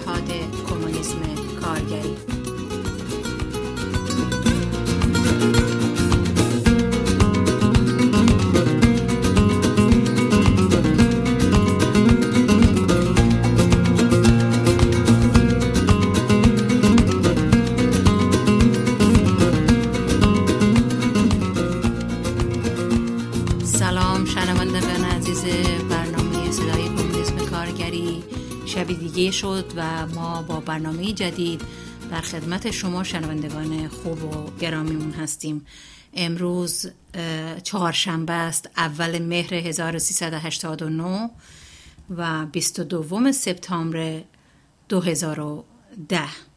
اتحاد کمونیسم کارگری. شبی دیگه شد و ما با برنامه جدید در خدمت شما شنوندگان خوب و گرامیمون هستیم. امروز چهارشنبه است، اول مهر 1389 و 22 سپتامبر 2010.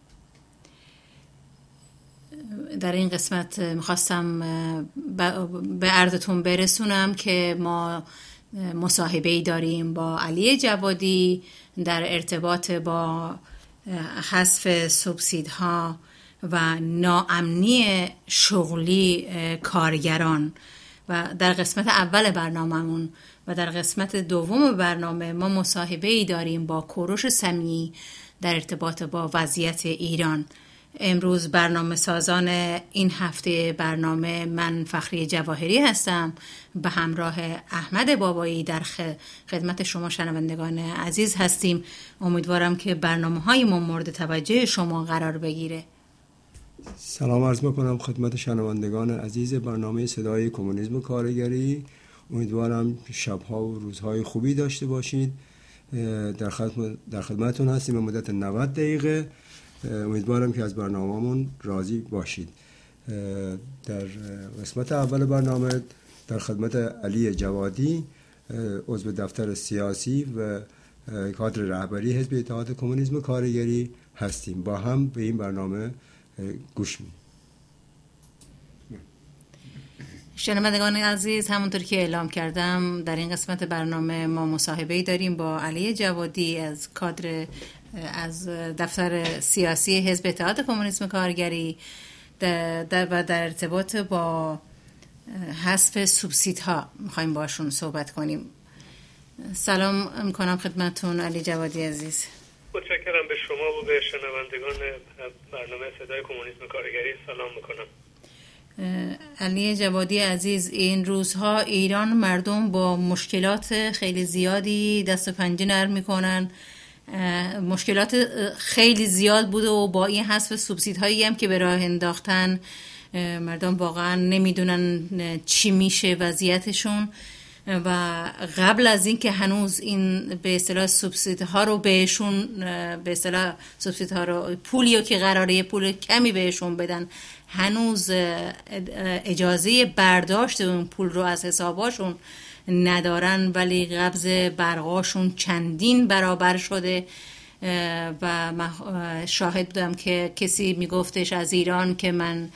در این قسمت میخواستم به عرضتون برسونم که ما مصاحبه‌ای داریم با علی جوادی در ارتباط با حذف سوبسیدها و ناامنی شغلی کارگران و در قسمت اول برنامه‌مون و در قسمت دوم برنامه ما مصاحبه‌ای داریم با کوروش سمیعی در ارتباط با وضعیت ایران. امروز برنامه سازان این هفته برنامه من فخری جواهری هستم به همراه احمد بابایی در خدمت شما شنوندگان عزیز هستیم. امیدوارم که برنامه‌های ما مورد توجه شما قرار بگیره. سلام عرض می‌کنم خدمت شنوندگان عزیز برنامه صدای کمونیسم کارگری. امیدوارم شب‌ها و روزهای خوبی داشته باشید. در خدمتتون هستیم به مدت 90 دقیقه. امیدوارم که از برنامه‌مون راضی باشید. در قسمت اول برنامه در خدمت علی جوادی، عضو دفتر سیاسی و کادر رهبری حزب اتحاد کمونیسم کارگری هستیم. با هم به این برنامه گوش میدیم. شنوندگان عزیز، همونطور که اعلام کردم در این قسمت برنامه ما مصاحبه‌ای داریم با علی جوادی از کادر از دفتر سیاسی حزب اتحاد کمونیسم کارگری در ارتباط با حذف سوبسیدها میخوایم باشون صحبت کنیم. سلام میکنم خدمتتون علی جوادی عزیز. متشکرم به شما و به شنوندگان برنامه صدای کمونیسم کارگری سلام میکنم. علی جوادی عزیز، این روزها ایران مردم با مشکلات خیلی زیادی دست و پنجه نرم میکنن. مشکلات خیلی زیاد بوده و با این حذف سوبسیدهایی هم که به راه انداختن مردم واقعا نمیدونن چی میشه وضعیتشون و قبل از این که هنوز این به اصطلاح سوبسیدها رو بهشون به اصطلاح سوبسیدها رو پولی که قراره پول کمی بهشون بدن هنوز اجازه برداشت اون پول رو از حساباشون ندارن، ولی قبض برقاشون چندین برابر شده و شاهد بودم که کسی میگفتش از ایران که من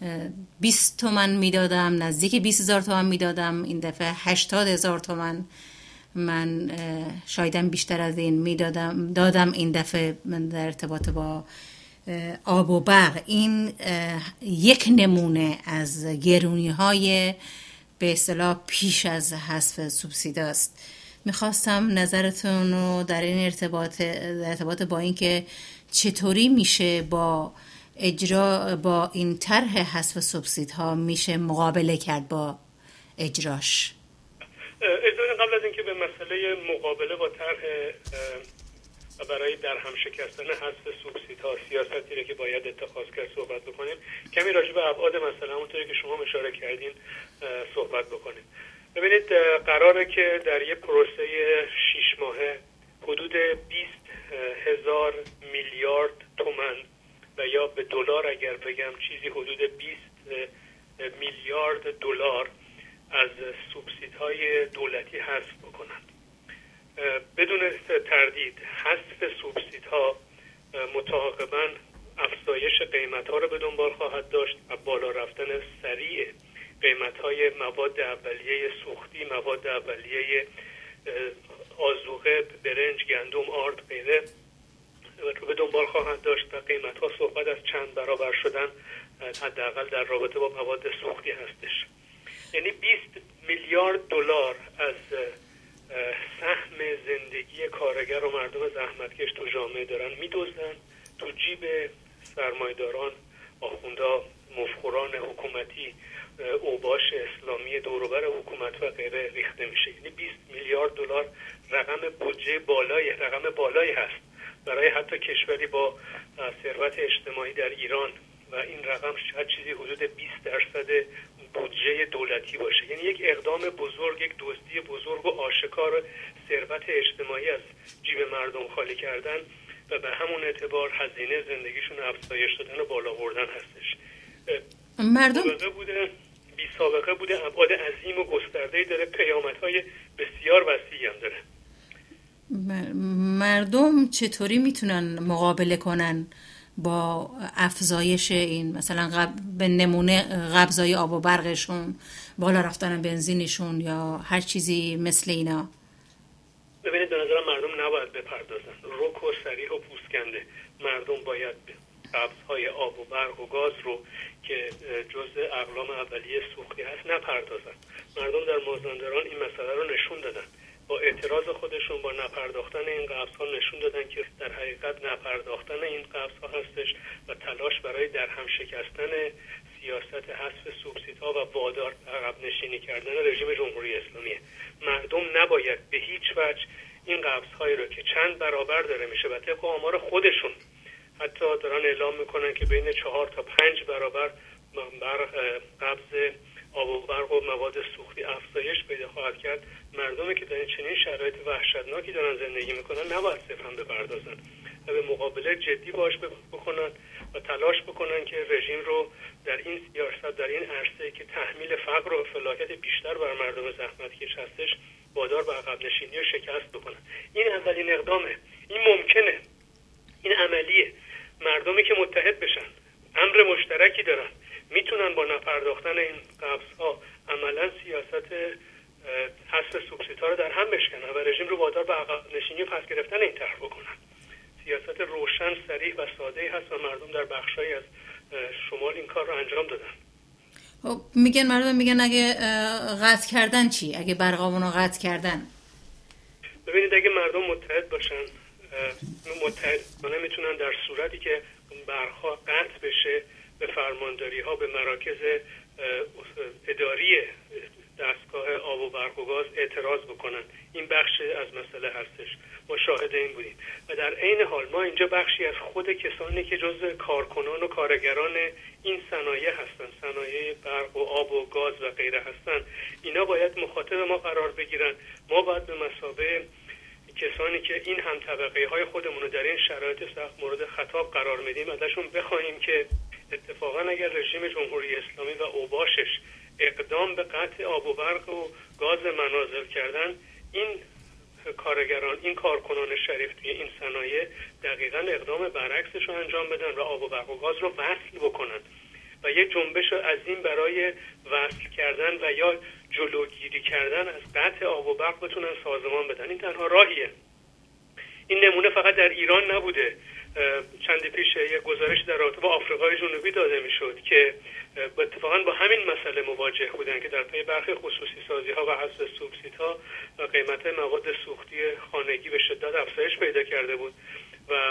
20 تومن میدادم، نزدیک 20,000 تومن میدادم، این دفعه 80,000 تومن من شایدم بیشتر از این دادم این دفعه من در ارتباط با آب و برق. این یک نمونه از گرونی های به اصطلاح پیش از حذف سوبسید است. میخواستم نظرتون رو در این ارتباط با این که چطوری میشه با این طرح حذف سوبسیدها میشه مقابله کرد با اجراش. قبل از اینکه به مسئله مقابله با طرح برای درهم شکستن حذف سوبسیدها سیاستی که باید اتخاذ کرد صحبت بکنیم، کمی راجع به ابعاد مسئله همونطوری که شما اشاره کردین صحبت بکنیم. ببینید، قراره که در یک پروسه 6 ماهه حدود 20,000 میلیارد تومان و یا به دلار اگر بگم چیزی حدود 20 میلیارد دلار از سوبسیدهای دولتی حذف بکنند. بدون تردید حذف سوبسیدها متعاقباً افزایش قیمت‌ها رو به دنبال خواهد داشت و بالا رفتن سریع قیمت‌های مواد اولیه سوختی، مواد اولیه آذوقه، برنج، گندم، آرد، غیره رو به دنبال خواهد داشت و قیمت‌ها صحبت از چند برابر شدن حداقل در رابطه با مواد سوختی هستش. یعنی 20 میلیارد دلار از سهم زندگی کارگر و مردم زحمتکش تو جامعه دارن میدوزن، تو جیب سرمایه‌داران، آخوندا، مفخوران حکومتی، اوباش اسلامی دوروبر حکومت و غیره ریخته میشه. یعنی 20 میلیارد دلار رقم بودجه بالایی هست برای حتی کشوری با ثروت اجتماعی در ایران و این رقم شاید چیزی حدود 20% بودجه دولتی باشه. یعنی یک اقدام بزرگ، یک دزدی بزرگ و آشکار ثروت اجتماعی از جیب مردم خالی کردن و به همون اعتبار هزینه زندگیشون افزایش دادن و بالا بردن هستش. مردم بی سابقه بوده، ابعاد عظیم و گسترده‌ای داره، پیامدهای بسیار وسیعی هم داره. مردم چطوری میتونن مقابله کنن با افزایش این، مثلا به نمونه قبضای آب و برقشون، بالا رفتن بنزینشون یا هر چیزی مثل اینا؟ ببینید، به نظرم مردم نباید بپردازن. رک و صریح و پوسکنده مردم باید به قبضهای آب و برق و گاز رو که جزء اقلام اولیه سوختی هست نپردازن. مردم در مازندران این مسئله رو نشون دادن. با اعتراض خودشون، با نپرداختن این قبض‌ها نشون دادن که در حقیقت نپرداختن این قبض‌ها هستش و تلاش برای در هم شکستن سیاست حذف سوبسیدها و وادار عقب نشینی کردن رژیم جمهوری اسلامیه. مردم نباید به هیچ وجه این قبض‌هایی رو که چند برابر داره میشه و طبق آمار خودشون حتی دارن اعلام میکنن که بین 4 تا 5 برابر قبض آب و برق و مواد سوختی افزایش پیدا خواهد کرد. مردمی که در چنین شرایط وحشتناکی دارن زندگی میکنن نباید صرفاً بپردازن و به مقابله جدی باش بکنن و تلاش بکنن که رژیم رو در این سیاست، در این عرصه که تحمیل فقر و فلاکت بیشتر بر مردم زحمتکش هستش، وادار به عقب نشینی و شکست بکنن. این اولین اقدامه، این ممکنه، این عملیه. مردمی که متحد بشن، امر مشترکی دارن، میتونن با نپرداختن این قبض‌ها عملاً سیاست حذف سوبسیدها رو در هم بشکنن و رژیم رو وادار به عقب نشینی و پس گرفتن این طرح بکنن. سیاست روشن، صریح و ساده‌ای هست و مردم در بخشایی از شمال این کار رو انجام دادن. خب مردم میگن اگه قطع کردن چی؟ اگه برقامونو قطع کردن؟ ببینید، اگه مردم متحد باشن، میتونن در صورتی که برق‌ها قطع بشه به فرمانداری ها، به مراکز اداری دستگاه آب و برق و گاز اعتراض بکنن. این بخش از مسئله هستش، ما شاهد این بودیم و در عین حال ما اینجا بخشی از خود کسانی که جزء کارکنان و کارگران این صنایع هستن، صنایع برق و آب و گاز و غیره هستن، اینا باید مخاطب ما قرار بگیرن. ما باید به مثابه کسانی که این هم طبقه های خودمون رو در این شرایط سخت مورد خطاب قرار میدیم ازشون بخواهیم که اتفاقا اگر رژیم جمهوری اسلامی و اوباشش اقدام به قطع آب و برق و گاز منازل کردن، این کارگران، این کارکنان شریف توی این صنایع دقیقاً اقدام برعکسش رو انجام بدن و آب و برق و گاز رو وصل بکنن و یک جنبش عظیم برای وصل کردن و یا جلوگیری کردن از قطع آب و برق بتونن سازمان بدن. این تنها راهیه. این نمونه فقط در ایران نبوده. چند پیش یک گزارش در رابطه با آفریقای جنوبی داده میشد که اتفاقا با همین مسئله مواجه بودن که در پی برخی خصوصی سازی ها و حذف سوبسیدها و قیمت مواد سوختی خانگی به شدت افزایش پیدا کرده بود و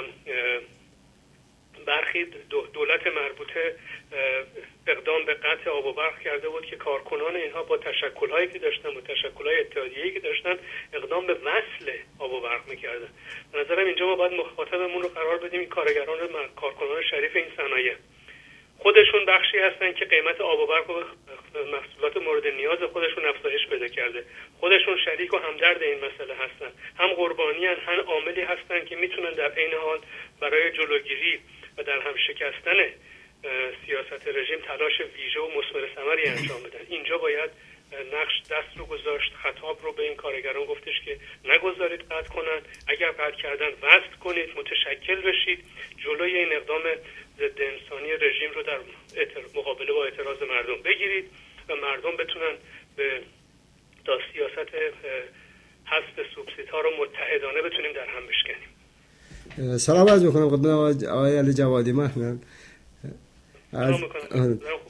برخی دولت مربوطه اقدام به قطع آب و برق کرده بود که کارکنان اینها با تشکل‌هایی که داشتن، با تشکل‌های اتحادیه‌ای که داشتن، اقدام به وصل آب و برق می‌کردن. به نظرم اینجا ما باید مخاطبمون رو قرار بدیم این کارکنان شریف این صنایع. خودشون بخشی هستن که قیمت آب و برق و محصولات مورد نیاز خودشون افزایش پیدا کرده. خودشون شریک و همدرد این مسئله هستن. هم قربانیان، هم عاملی هستن که میتونن در عین حال برای جلوگیری و در هم شکستن سیاست رژیم تلاش ویژه و مثمر ثمری انجام بدن. اینجا باید نقش دست رو گذاشت، خطاب رو به این کارگران گفتش که نگذارید قطع کنن، اگر قطع کردن وصل کنید، متشکل بشید، جلوی این اقدام ضد انسانی رژیم رو در مقابله با اعتراض مردم بگیرید و مردم بتونن به سیاست حذف سوبسیدها رو متحدانه بتونیم در هم بشکنیم. سلام عرض می‌کنم خدمت آقای علی جوادی. محمد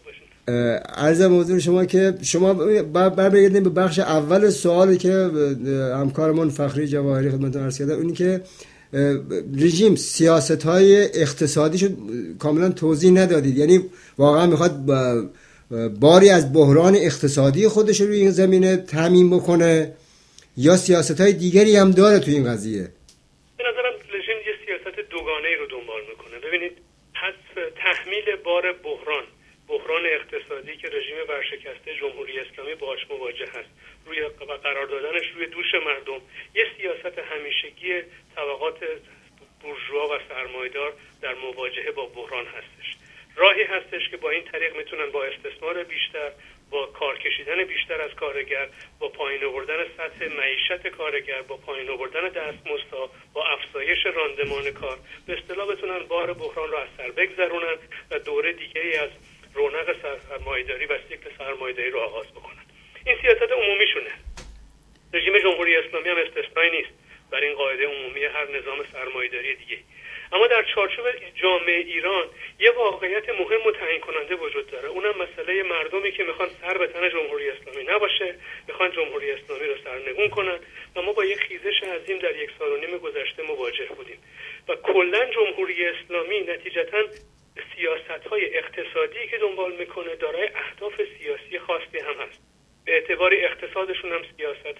عرضم حضور شما که شما برمیگردیم به بخش اول سوالی که همکارمون فخری جواهری خدمتتون عرض کرده، اونی که رژیم سیاست‌های اقتصادیشو کاملا توضیح ندادید، یعنی واقعا میخواد باری از بحران اقتصادی خودش رو روی این زمینه تامین بکنه یا سیاست‌های دیگری هم داره تو این قضیه؟ به نظرم رژیم یه سیاست دوگانه‌ای رو دنبال میکنه. ببینید، تحمیل بار بحران اقتصادی که رژیم ورشکسته جمهوری اسلامی باهاش مواجه هست و قرار دادنش روی دوش مردم، یه سیاست همیشگی طبقات بورژوا و سرمایه‌دار در مواجهه با بحران هستش. راهی هستش که با این طریق میتونن با استثمار بیشتر، با کار کشیدن بیشتر از کارگر، با پایین آوردن سطح معیشت کارگر، با پایین آوردن دستمزدها، با افزایش راندمان کار، به اصطلاح بتونن بار بحران رو از سر بگذرونن و دوره دیگه‌ای از رونق سرمایه‌داری و سیکل سرمایه‌داری رو آغاز بکنن. این سیاست عمومیشونه. رژیم جمهوری اسلامی هم استثنایی نیست بر این قاعده عمومی هر نظام سرمایه‌داری دیگه. اما در چارچوب جامعه ایران یه واقعیت مهم و تعیین کننده وجود داره، اونم مسئله مردمی که میخوان سر به تن جمهوری اسلامی نباشه، میخوان جمهوری اسلامی رو سرنگون کنن و ما با یه خیزش عظیم در 1.5 سال گذشته مواجه بودیم و کلا جمهوری اسلامی نتیجتاً سیاست‌های اقتصادی که دنبال میکنه دارای اهداف سیاسی خاصی هم هست. به اعتباری اقتصادشون هم سیاست،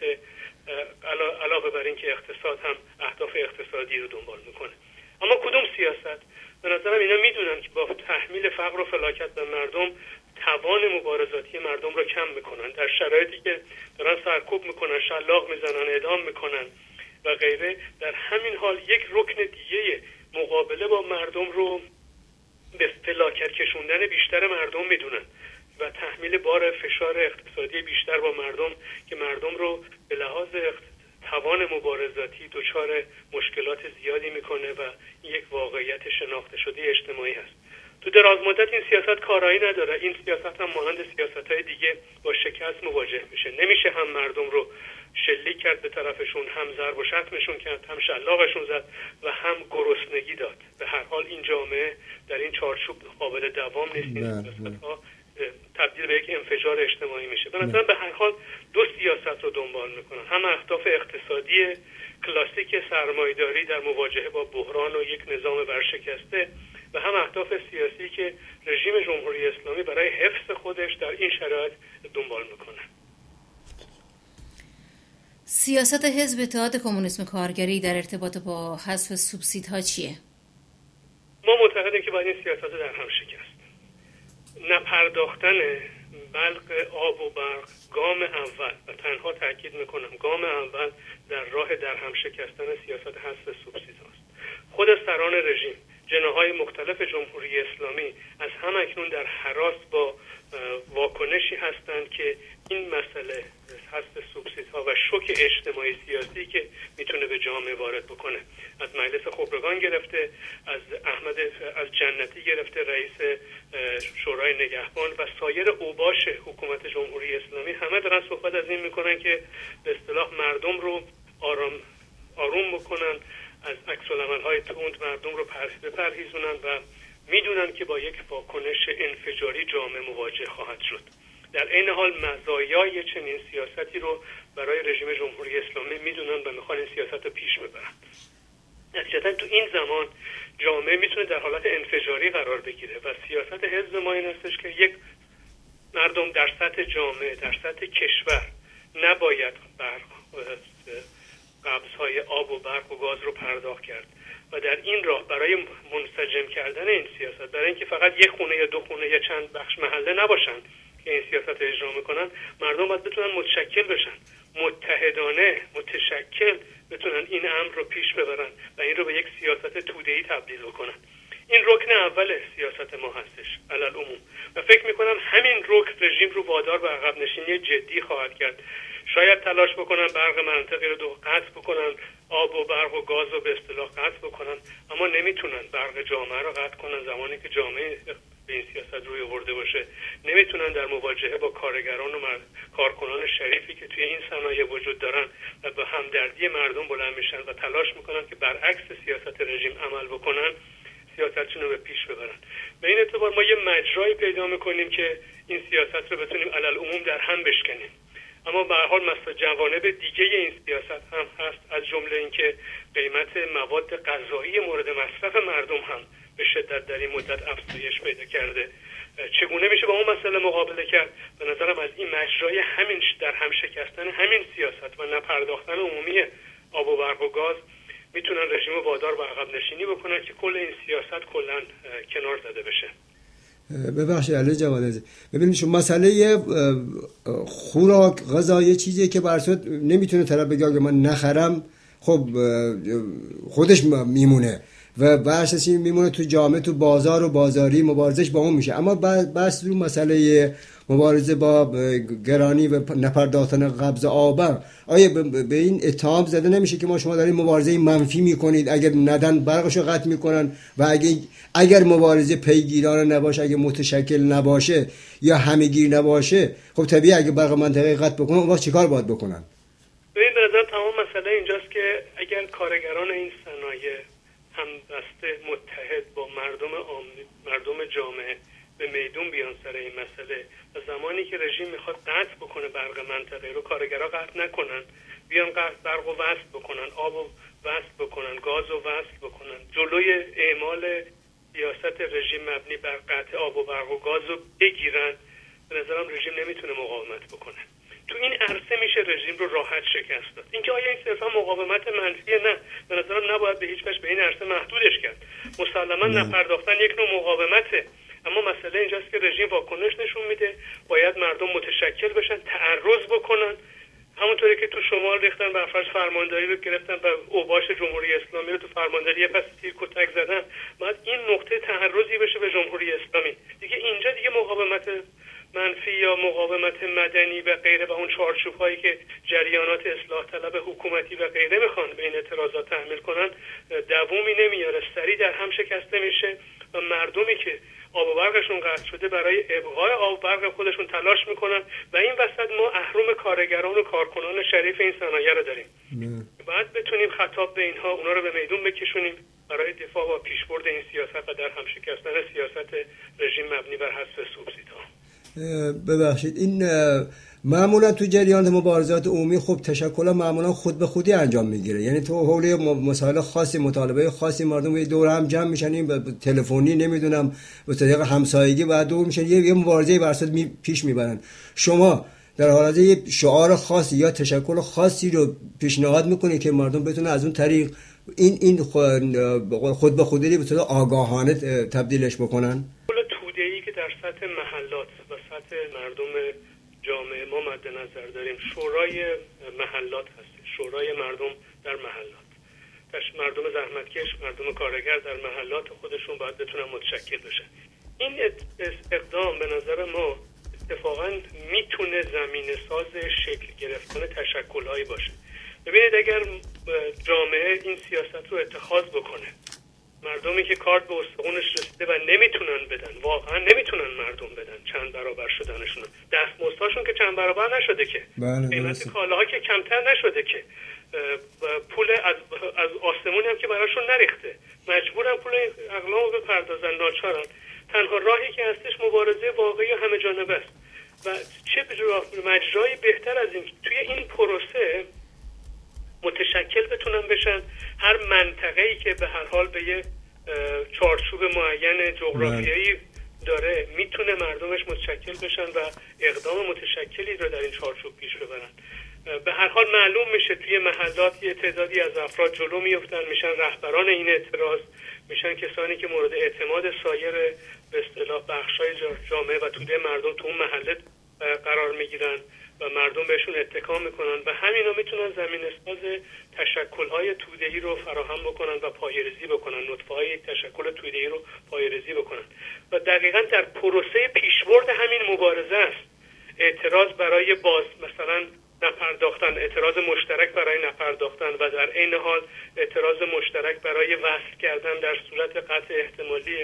علاوه بر این که اقتصاد هم اهداف اقتصادی رو دنبال میکنه. اما کدوم سیاست؟ به نظرم اینا میدونن که با تحمیل فقر و فلاکت به مردم توان مبارزاتی مردم رو کم میکنن. در شرایطی که دارن سرکوب میکنن، شلاق میزنن، اعدام میکنن و غیره، در همین حال یک رکن دیگه مقابله با مردم رو به فلاکت کشوندن بیشتر مردم میدونن و تحمیل بار فشار اقتصادی بیشتر با مردم که مردم رو به لحاظ توان مبارزاتی دچار مشکلات زیادی میکنه و یک واقعیت شناخته شده اجتماعی هست. تو دراز مدت این سیاست کارایی نداره. این سیاست هم مانند سیاست‌های دیگه با شکست مواجه میشه. نمیشه هم مردم رو شلیک کرد به طرفشون، هم ضرب و شتمشون کرد، هم شلاقشون زد و هم گرسنگی داد. به هر حال این جامعه در این چارچوب قابل دوام نیست. این سیاست‌ها تبدیل به یک انفجار اجتماعی میشه. به نظرم به هر حال دو سیاست رو دنبال میکنن، هم اهداف اقتصادی کلاسیک سرمایه‌داری در مواجهه با بحران و یک نظام ورشکسته و هم اهداف سیاسی که رژیم جمهوری اسلامی برای حفظ خودش در این شرایط دنبال میکنه. سیاست حزب اتحاد کمونیسم کارگری در ارتباط با حذف سوبسیدها چیه؟ ما معتقدیم که باید این سیاست در هم شکست. نپرداختن بلق آب و برق گام اول، و تنها تاکید میکنم گام اول در راه در هم شکستن سیاست حذف سوبسیدهاست. خود سران رژیم، جناح‌های مختلف جمهوری اسلامی از هم اکنون در هراس با واکنشی هستند که این مسئله حذف سوبسیدها و شوک اجتماعی سیاسی که میتونه به جامعه وارد بکنه، از مجلس خبرگان گرفته، از جنتی گرفته رئیس شورای نگهبان و سایر اوباش حکومت جمهوری اسلامی، همه دارن صحبت از این میکنن که به اصطلاح مردم رو آروم بکنن، از عکس‌العمل‌های تند مردم رو بپرهیزونن و میدونن که با یک واکنش انفجاری جامعه مواجه خواهد شد. در عین حال مزایای چنین سیاستی رو برای رژیم جمهوری اسلامی میدونن و میخوان این سیاست رو پیش ببرن. نتیجتاً تو این زمان جامعه میتونه در حالت انفجاری قرار بگیره و سیاست حزب ما این هستش که یک مردم در سطح جامعه، در سطح کشور نباید قبض‌های آب و برق و گاز رو پرداخت کرد و در این راه برای منسجم کردن این سیاست، برای اینکه فقط یک خونه یا دو خونه یا چند بخش محله نباشن که این سیاست رو اجرا میکنن، مردم باید بتونن متشکل بشن، متحدانه متشکل بتونن این امر رو پیش ببرن و این رو به یک سیاست توده‌ای تبدیل بکنن. این رکن اول سیاست ما هستش علل عموم و فکر میکنم همین رکن رژیم رو وادار به عقب نشینی جدی خواهد کرد. شاید تلاش بکنن برق منطقی رو قطع بکنن، آب و برق و گاز رو به اصطلاح قطع بکنن، اما نمیتونن برق جامعه رو قطع کنن زمانی که جامعه به این سیاست روی آورده باشه. نمیتونن در مواجهه با کارگران و کارکنان شریفی که توی این صنایع وجود دارن و به همدردی مردم بلند میشن و تلاش میکنن که برعکس سیاست رژیم عمل بکنن، سیاستشون رو به پیش ببرن. به این اعتبار ما یه مجرایی پیدا میکنیم که این سیاست رو بتونیم علالعموم در هم بشکنیم. اما به هر حال جوانب دیگه این سیاست هم هست، از جمله اینکه قیمت مواد غذایی مورد مصرف مردم هم به شدت در این مدت افزایش پیدا کرده. چگونه میشه با اون مسئله مقابله کرد؟ به نظرم از این مجرای همین در هم شکستن همین سیاست و نپرداختن عمومی آب و برق و گاز میتونن رژیم وادار به عقب نشینی بکنن که کل این سیاست کلا کنار زده بشه. ببخشید علی جوادی، ببینید شما مسئله خوراک غذا یه چیزیه که برسات نمیتونه طرف بگه اگه من نخرم خب خودش میمونه و برساسی میمونه تو جامعه، تو بازار و بازاری مبارزش با اون میشه. اما بس رو مسئله مبارزه با گرانی و نپرداختن قبض آب، آیا به این اتهام زده نمیشه که شما دارین مبارزه منفی میکنید؟ اگر ندن برقشو قطع میکنن و اگر مبارزه پیگیرانه نباشه، اگر متشکل نباشه یا همه‌گیر نباشه، خب طبیعی اگه برق منطقه قطع بکنن اون وقت چیکار باید بکنن؟ ببین به نظر تمام مسئله اینجاست که اگر کارگران این صنایع همدسته متحد با مردم جامعه به میدون بیان سر این مسئله و زمانی که رژیم میخواد قطع بکنه برق منطقه رو، کارگرها قطع نکنن، بیان برق رو وصل بکنن، آب رو وصل بکنن، گاز رو وصل بکنن، جلوی اعمال سیاست رژیم مبنی بر قطع آب و برق و گاز رو بگیرن، به نظرم رژیم نمیتونه مقاومت بکنه. تو این عرصه میشه رژیم رو راحت شکست داد. اینکه آیا این صرفا مقاومت منفیه؟ نه، به نظرم نباید به هیچ وجه به این عرصه محدودش کرد. مسلما نپرداختن یک نوع مقاومته، اما مسئله اینجاست که رژیم واکنش نشون میده، باید مردم متشکل بشن، تعرض بکنن، همونطوری که تو شمال ریختن بر فرض فرمانداری رو گرفتن و اوباش جمهوری اسلامی رو تو فرمانداری پس تیر کتک زدن، باید این نقطه تعرضی بشه به جمهوری اسلامی. دیگه اینجا دیگه مقاومت منفی یا مقاومت مدنی و غیره و اون چارچوب‌هایی که جریانات اصلاح طلب حکومتی و غیره میخوان به این اعتراضات تحمیل کنن دوامی نمیاره، سریع در هم شکسته میشه و مردمی که آب و برقشون قطع شده برای ابقای آب و برق خودشون تلاش میکنن و این وسط ما اهرم کارگران و کارکنان شریف این صنایع رو داریم. باید بتونیم خطاب به اینها، اونا رو به میدون بکشونیم برای دفاع و پیشبرد این سیاست و در هم شکستن سیاست رژیم مبنی بر حذف سوبسیدها. ببخشید این معمولا تو جریان مبارزات عمومی خب تشکل معمولا خود به خودی انجام میگیره، یعنی تو حول مسائل خاصی، مطالبه خاصی مردم دور هم جمع میشن، این تلفنی نمیدونم به طریق همسایگی بعد دور میشن یه مبارزه برصد پیش میبرن. شما در حالت یه شعار خاصی یا تشکل خاصی رو پیشنهاد میکنید که مردم بتونن از اون طریق این خود به خودی به طور آگاهانه تبدیلش بکنن؟ توده‌ای که در سطح محلات و سطح مردم جامعه ما مد نظر داریم، شورای محلات هست، شورای مردم در محلات، مردم زحمتکش، مردم کارگر در محلات خودشون باید بتونن متشکل بشن. این اقدام به نظر ما اتفاقا میتونه زمینه ساز شکل گرفتن تشکل‌هایی باشه. ببینید اگر جامعه این سیاست رو اتخاذ بکنه، مردمی که کارت به استخونش رسیده و نمیتونن بدن، واقعا نمیتونن مردم بدن، چند برابر شدنشون، دستمزدهاشون که چند برابر نشده که، قیمت کالاها که کمتر نشده که، پول از آسمونی هم که براشون نریخته، مجبورن پول اقلام رو بپردازن، ناچارن. تنها راهی که هستش مبارزه واقعی و همه جانبه است و چه مجرایی بهتر از این توی این پروسه متشکل بتونن بشن. هر منطقه‌ای که به هر حال به یه چارچوب معین جغرافیایی داره میتونه مردمش متشکل بشن و اقدام متشکلی رو در این چارچوب پیش ببرن. به هر حال معلوم میشه توی محلات یه تعدادی از افراد جلو میفتن، میشن رهبران این اعتراض، میشن کسانی که مورد اعتماد سایر به اصطلاح بخشای جامعه و توده مردم تو اون محله قرار میگیرن و مردم بهشون اتکا میکنن و همینا میتونن زمینه ساز تشکل‌های توده‌ای رو فراهم بکنن و پایه‌ریزی بکنن، نطفه‌های تشکل توده‌ای رو پایه‌ریزی بکنن و دقیقاً در پروسه پیشبرد همین مبارزه است. اعتراض برای مثلا نپرداختن، اعتراض مشترک برای نپرداختن و در عین حال اعتراض مشترک برای وصل کردن در صورت قطع احتمالی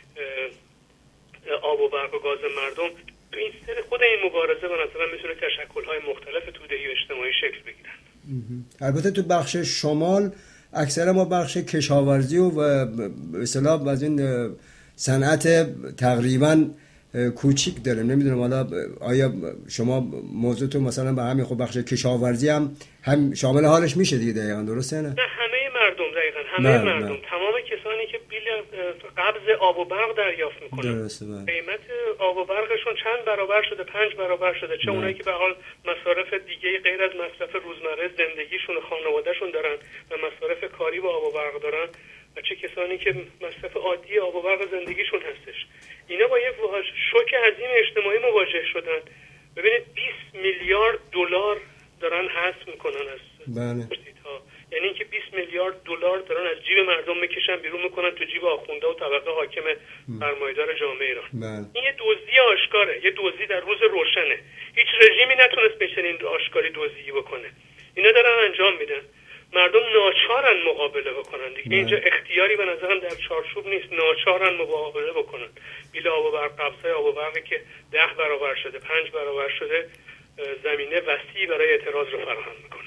آب و برق و گاز مردم. تو این سر خود این مبارزه به نظرم میتونه تشکل‌های مختلف توده‌ای و اجتماعی شکل بگیرن. البته تو بخش شمال اکثر ما بخش کشاورزی و به اصطلاح از این صنعت تقریبا کوچیک داریم. نمیدونم حالا آیا شما موضوعتون مثلا به همین خب بخش کشاورزی هم شامل حالش میشه دیگه؟ دقیقاً درسته نه؟ نه همه مردم دقیقاً همه مردم تمام کسانی که بیل قبض آب و برق دریافت میکنن درسته. قیمت آب و برقشون چند برابر شده، 5 برابر شده. چه اونایی که به حال مصارف دیگه غیر از مصرف روزمره زندگیشون و خانوادهشون دارن و مصارف کاری با آب و برق دارن و چه کسانی که مصرف عادی آب و برق زندگیشون هستش. اینا با یک شوک عظیم اجتماعی مواجه شدن. ببینید 20 میلیارد دلار دارن حذف میکنن از سوبسیدها. یعنی اینکه 20 میلیارد دلار دارن از جیب مردم میکشن بیرون میکنن تو جیب آخونده و طبقه حاکم سرمایه‌دار جامعه ایران. این یه دزدی آشکاره، یه دزدی در روز روشنه. هیچ رژیمی نتونست به چنین آشکاری دزدی بکنه. اینا دارن انجام میدن. مردم ناچارن مقابله بکنن دیگه. اینجا اختیاری به نظرم در چارچوب نیست، ناچارن مقابله بکنن. بیل آب و برق، قبضای آب و برقی که 10 برابر شده، 5 برابر شده، زمینه وسیعی برای اعتراض رو فراهم میکنه.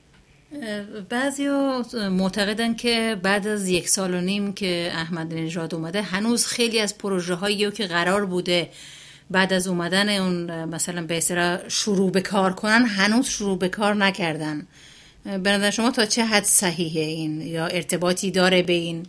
بعضیا معتقدن که بعد از 1.5 سال که احمدی نژاد اومده هنوز خیلی از پروژه هایی که قرار بوده بعد از اومدن اون مثلا به اصطلاح شروع به کار کنن هنوز شروع به کار نکردن. به نظر شما تا چه حد صحیحه این، یا ارتباطی داره به این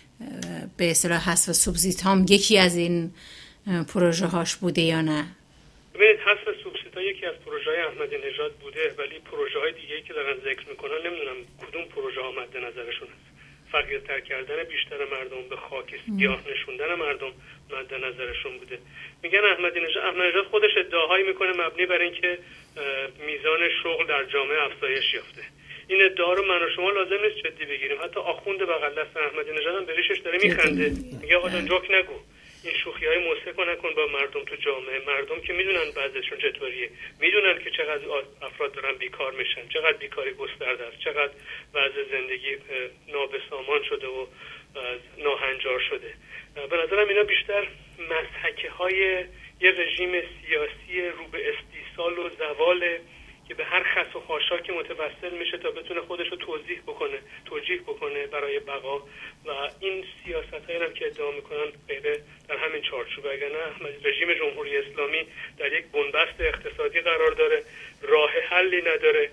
به اصطلاح حذف سوبسیدها هم یکی از این پروژه هاش بوده یا نه؟ ببینید حذف سوبسیدها یکی از پروژه های احمدی نژاد بوده، ولی پروژه های دیگه‌ای که دارن ذکر میکنن نمیدونم کدوم پروژه ها مد نظرشون هست. فقیرتر کردن بیشتر مردم، به خاک سیاه نشوندن مردم مد نظرشون بوده. میگن احمدی نژاد خودش ادعاهایی میکنه مبنی بر اینکه میزان شغل در جامعه افزایش یافته. این ادعا رو من و شما لازم نیست جدی بگیریم. حتی آخوند بغل دست احمدی نژاد هم بریشش داره میخنده، میگه آقا جان جوک نگو، این شوخی‌های موسیقی نکن با مردم تو جامعه. مردم که میدونن بعضیشون چطوریه، میدونن که چقدر افراد دارن بیکار میشن، چقدر بیکاری گسترده است، چقدر وضع زندگی نابسامان شده و ناهنجار شده. به نظرم اینا بیشتر مضحکه‌های یه رژیم سیاسی رو به استیصال و زوال که به هر خس و خاشاکی متوسل میشه تا بتونه خودش رو توجیه بکنه برای بقا. و این سیاستایی هم که ادعا میکنن غیر در همین چارچوب. اگر نه رژیم جمهوری اسلامی در یک بنبست اقتصادی قرار داره، راه حلی نداره،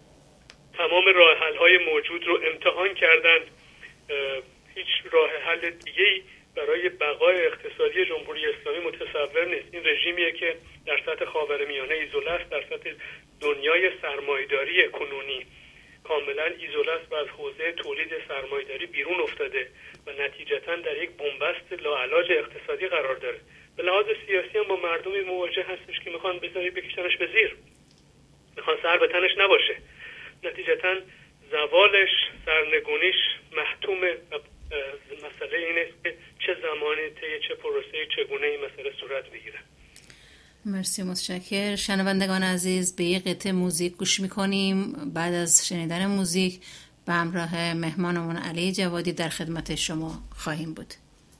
تمام راه حل های موجود رو امتحان کردن، هیچ راه حل دیگه‌ای برای بقای اقتصادی جمهوری اسلامی متصور نیست. این رژیمیه که در سطح خاورمیانه ایزوله است، در سطح دنیای سرمایه‌داری کنونی کاملا ایزوله است و از حوزه تولید سرمایه‌داری بیرون افتاده و نتیجتاً در یک بنبست لاعلاج اقتصادی قرار داره. به لحاظ سیاسی هم با مردمی مواجه هستش که میخوان بکشنش به زیر، میخوان سر به تنش نباشه. نتیجتاً زوالش، سرنگونیش محتومه. مسئله این است که چه زمانی، چه پروسه‌ای، چگونه این مسئله صورت بگیره. مرسی، متشکرم. شنوندگان عزیز، به یک قطعه موزیک گوش میکنیم. بعد از شنیدن موزیک به همراه مهمانمون علی جوادی در خدمت شما خواهیم بود.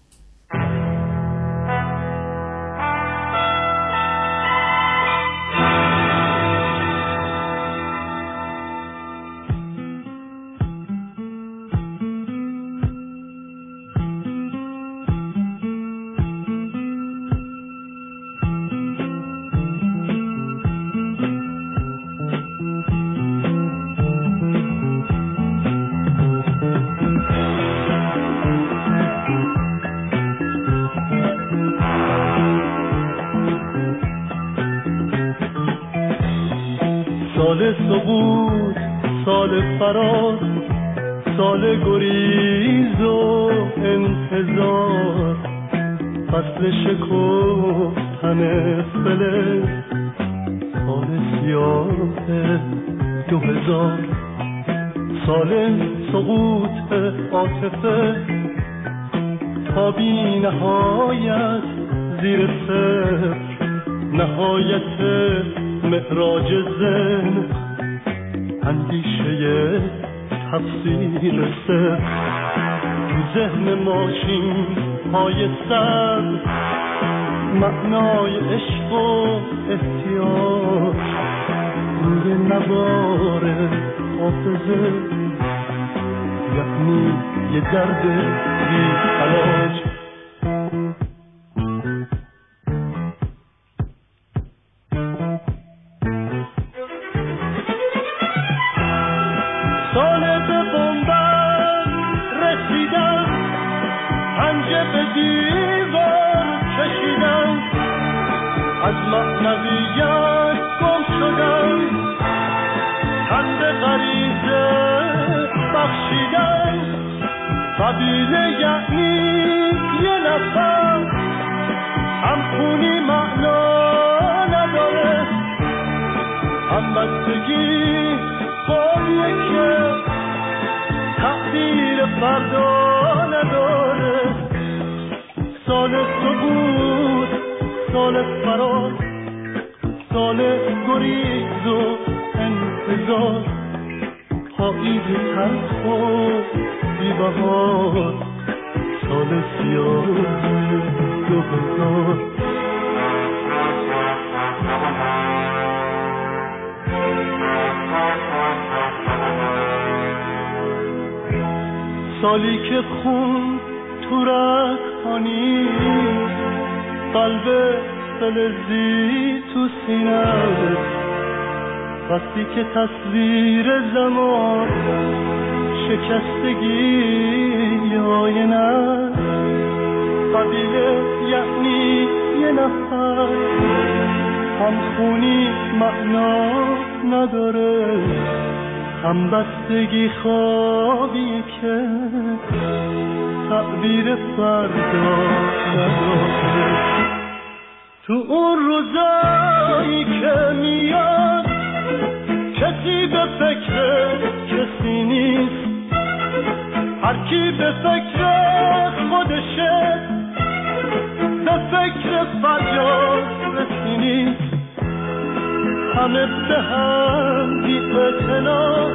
سال سقوط، سال فراز، سال گریز و انتظار، فصل شکفتن فلک، سال سیاه 2000، سال سقوط عاطفه تا بی نهایت زیر صفر، نهایت مهراج ذهن، اندیشه تفسیر صفر، تو ذهن ماشین های سر، معنای عشق و احتیاج روی نوار حافظه، یعنی یه درد بی علاج. دیوار کشیدم، از معنویت گم شدم، تن به غریزه بخشیدم. قبیله یعنی یه نفر، همخونی معنا نداره، همبستگی قولیه که تقدیر فردا نداره. سال سقوط، سال فرار، سال گریز و انتظار، پاییز تلخ و بی‌بهار، سال سیاه 2000. سالی که خون تو رگ‌هانی، قلب فلزی تو سینه، وقتی که تصویر زمان شکستگی آینه. قبیله یعنی یه نفر، همخونی معنا نداره، همبستگی خوابی که تعبیر فردا نداره. تو اون روزایی که میاد کسی به فکر کسی نیست، هر کی به فکر خودشه، به فکر فریاد رسی نیست. همه به هم بی اعتنا،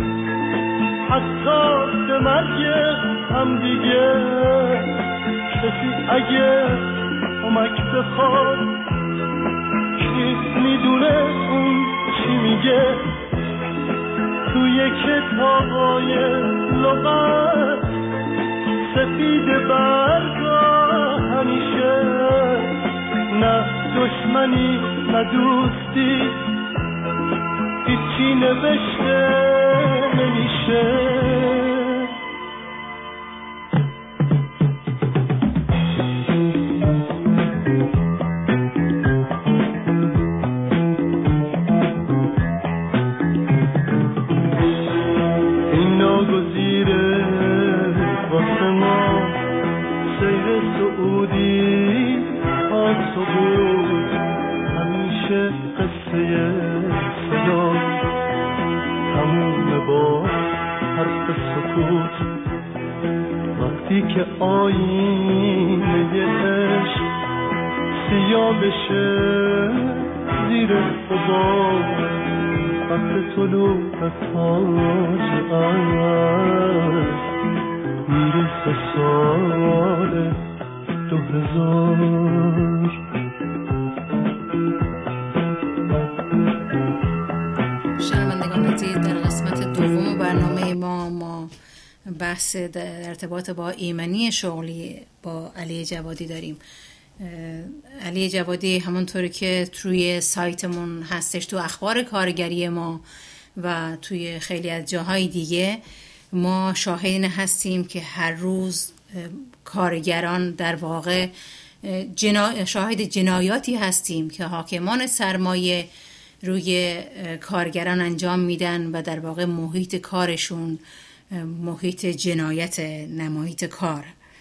حتی به مرگ هم دیگه. کسی اگه کمک بخواد، کی میدونه اون چی میگه. توی کتابای لغت سفید برگا همیشه، نه دشمنی نه دوستی، هیچی نوشته نمیشه. وقتی که آینه عشق سیاه بشه زیر غبار، وقت طلوع تاج عرض میرسه سال 2000. شنوندگان عزیز، در قسمت دوم برنامه ما بحث در ارتباط با ایمنی شغلی با علی جوادی داریم. علی جوادی همونطوری که توی سایتمون هستش، تو اخبار کارگری ما و توی خیلی از جاهای دیگه، ما شاهدین هستیم که هر روز کارگران در واقع شاهد جنایاتی هستیم که حاکمان سرمایه روی کارگران انجام میدن و در واقع محیط کارشون محیط جنایت، نمایت کار.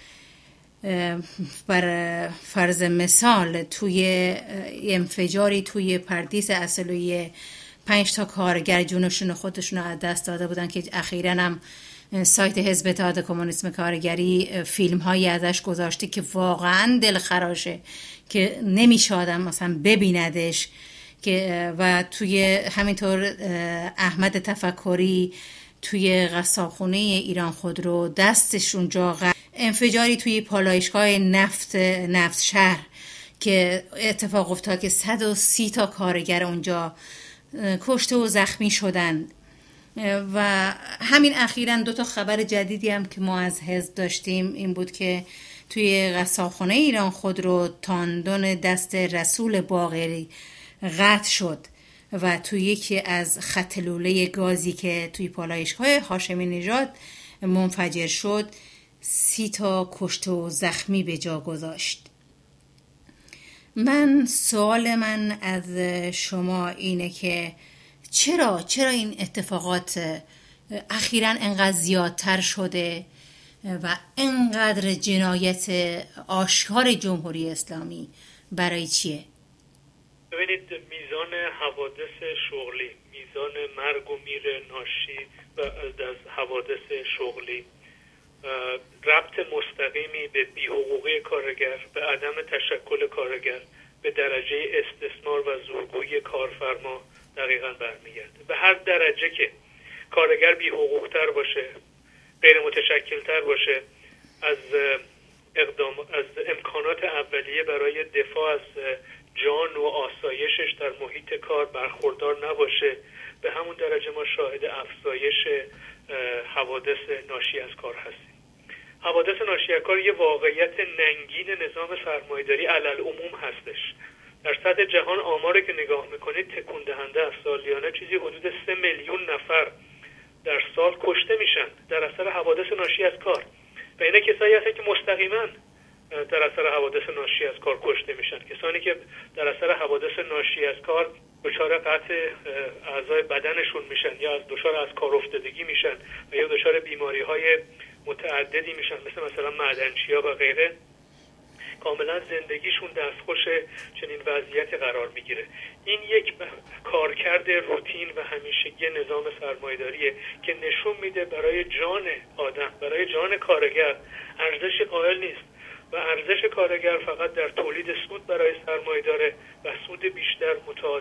بر فرض مثال توی انفجاری توی پردیس اصلویه 5 کارگر جونشون خودشون از دست داده بودن که اخیراً هم سایت حزب اتحاد کمونیسم کارگری فیلم هایی ازش گذاشته که واقعاً دلخراشه که نمیشه آدم مثلا ببیندش. و توی همینطور احمد تفکری توی قصابخونه ایران خودرو دستشون جا انفجاری توی پالایشگاه نفت شهر که اتفاق افتاد که 130 کارگر اونجا کشته و زخمی شدند. و همین اخیراً 2 خبر جدیدی هم که ما از حزب داشتیم این بود که توی قصابخونه ایران خودرو تاندون دست رسول باقری قطع شد و توی یکی از خط لوله گازی که توی پالایشگاه هاشمی نژاد منفجر شد 30 تا کشته و زخمی به جا گذاشت. سوال من از شما اینه که چرا این اتفاقات اخیراً انقدر زیادتر شده و انقدر جنایت آشکار جمهوری اسلامی برای چیه؟ ببینید، میزان حوادث شغلی، میزان مرگ و میر ناشی و از حوادث شغلی ربط مستقیمی به بی‌حقوقی کارگر، به عدم تشکل کارگر، به درجه استثمار و زورگویی کارفرما دقیقاً برمیگرده. به هر درجه که کارگر بی‌حقوق‌تر باشه، غیر متشکل‌تر باشه، از امکانات اولیه برای دفاع از جان و آسایشش در محیط کار برخوردار نباشه، به همون درجه ما شاهد افزایش حوادث ناشی از کار هستیم. حوادث ناشی از کار یه واقعیت ننگین نظام سرمایه‌داری علالعموم هستش. در سطح جهان آماری که نگاه میکنید تکون دهنده است. سالیانه چیزی حدود 3 میلیون نفر در سال کشته میشن در اثر حوادث ناشی از کار و اینا کسایی هستن که مستقیما در اثر حوادث ناشی از کار کشته میشن. کسانی که در اثر حوادث ناشی از کار دچار قطع اعضای بدنشون میشن یا دچار از کار افتادگی میشن و یا دچار بیماری‌های متعددی میشن مثلا معدنچیا و غیره، کاملا زندگیشون دستخوش چنین وضعیتی قرار میگیره. این یک کارکرد روتین و همیشگی نظام سرمایه‌داریه که نشون میده برای جان آدم، برای جان کارگر ارزش قائل نیست و ارزش کارگر فقط در تولید سود برای سرمایه‌دار و سود بیشتر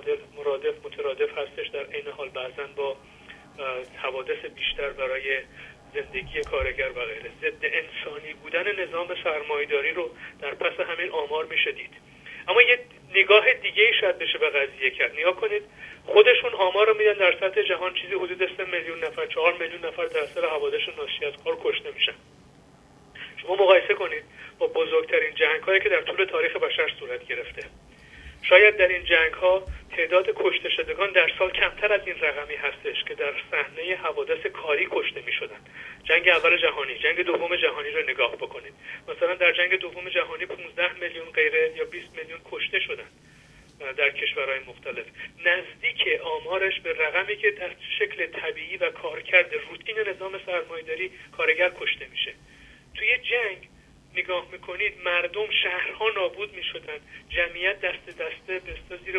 مترادف هستش، در عین حال بعضن با حوادث بیشتر برای زندگی کارگر و غیره. ضد انسانی بودن نظام سرمایه‌داری رو در پس همین آمار میشه دید. اما یه نگاه دیگه شاید بشه به قضیه کرد. نگاه کنید، خودشون آمار رو میدن در سطح جهان چیزی حدود 3 میلیون نفر، 4 میلیون نفر در اثر حوادث ناشی از کار کشته میشن. شما مقایسه کنید با بزرگترین جنگ‌هایی که در طول تاریخ بشر صورت گرفته. شاید در این جنگ‌ها تعداد کشته شدگان در سال کمتر از این رقمی هستش که در صحنه حوادث کاری کشته می‌شدن. جنگ اول جهانی، جنگ دوم جهانی رو نگاه بکنید. مثلا در جنگ دوم جهانی 15 میلیون غیره یا 20 میلیون کشته شدن در کشورهای مختلف. نزدیک آمارش به رقمی که در شکل طبیعی و کارکرد روتین نظام سرمایه‌داری کارگر کشته میشه. توی جنگ نگاه میکنید مردم، شهرها نابود میشدن، جمعیت دست دسته به زیر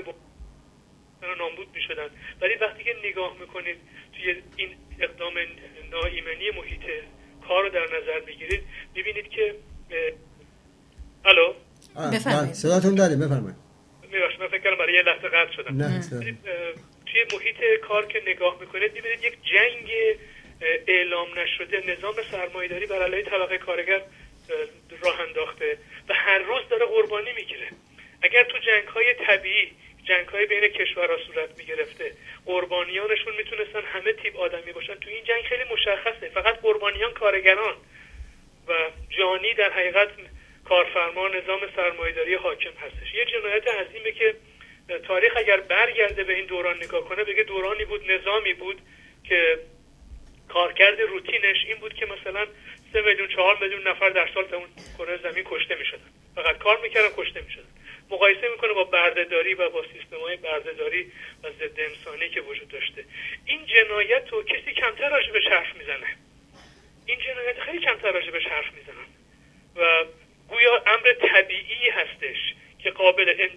نابود میشدن. ولی وقتی که نگاه میکنید توی این اقدام ناایمنی محیط کار رو در نظر میگیرید، میبینید که الو بفرمایید. صداتون داریم، بفرمایید. میبخشید من فکر کردم برای یه لحظه قطع شدم. توی محیط کار که نگاه میکنید میبینید یک جنگ اعلام نشده نظام سرمایه‌داری بر علیه طبقه کارگر راه انداخته و هر روز داره قربانی میگیره. اگر تو جنگ‌های طبیعی، جنگ‌های بین کشورها صورت میگرفته، قربانیانشون میتونستن همه تیپ آدمی باشن، تو این جنگ خیلی مشخصه فقط قربانیان کارگران و جانی در حقیقت کارفرما، نظام سرمایه‌داری حاکم هستش. یه جنایت عظیمه که تاریخ اگر برگرده به این دوران نگاه کنه بگه دورانی بود، نظامی بود که کارکرد روتینش این بود که مثلا 3 میلیون 4 میلیون نفر در سال در اون کره زمین کشته میشدن، فقط کار میکردن کشته میشدن. مقایسه میکنه با بردهداری و با سیستم‌های بردهداری و ضد انسانی که وجود داشته. این جنایت رو کسی کمتر راجبش حرف میزنه. این جنایت خیلی کمتر راجبش حرف میزنن و گویا امر طبیعی هستش که قابل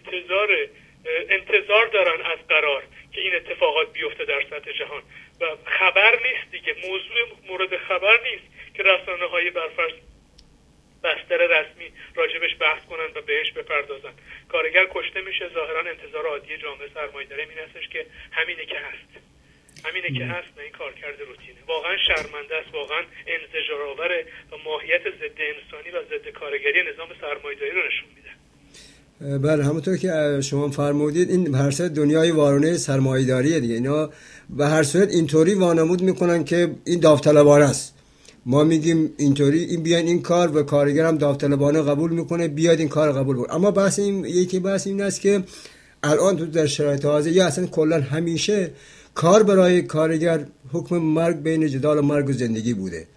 انتظار دارن از قرار که این اتفاقات بیفته در سطح جهان و خبر نیست دیگه، موضوع مورد خبر نیست که رسانه‌های برفرض بستر رسمی راجبش بحث کنن و بهش بپردازن. کارگر کشته میشه، ظاهرا انتظار عادی جامعه سرمایه‌داری این هستش که همینه که هست نه این کارکرد روتینه. واقعا شرمنده است، واقعا انزجارآوره و ماهیت ضد انسانی و ضد کارگری نظام سرمایه‌داری رو نشون میده. بله، همونطور که شما فرمودید این هر صورت دنیای وارونه سرمایه‌داریه دیگه. اینا به هر صورت اینطوری وانمود میکنن که این داوطلبانه است. ما میگیم اینطوری این بیان این کار و کارگر هم داوطلبانه قبول میکنه، بیاد این کار قبول کنه. اما بحث این است که الان تو در شرایط حاضر یا اصلا کلا همیشه کار برای کارگر حکم مرگ بین جدال مرگ و زندگی بوده.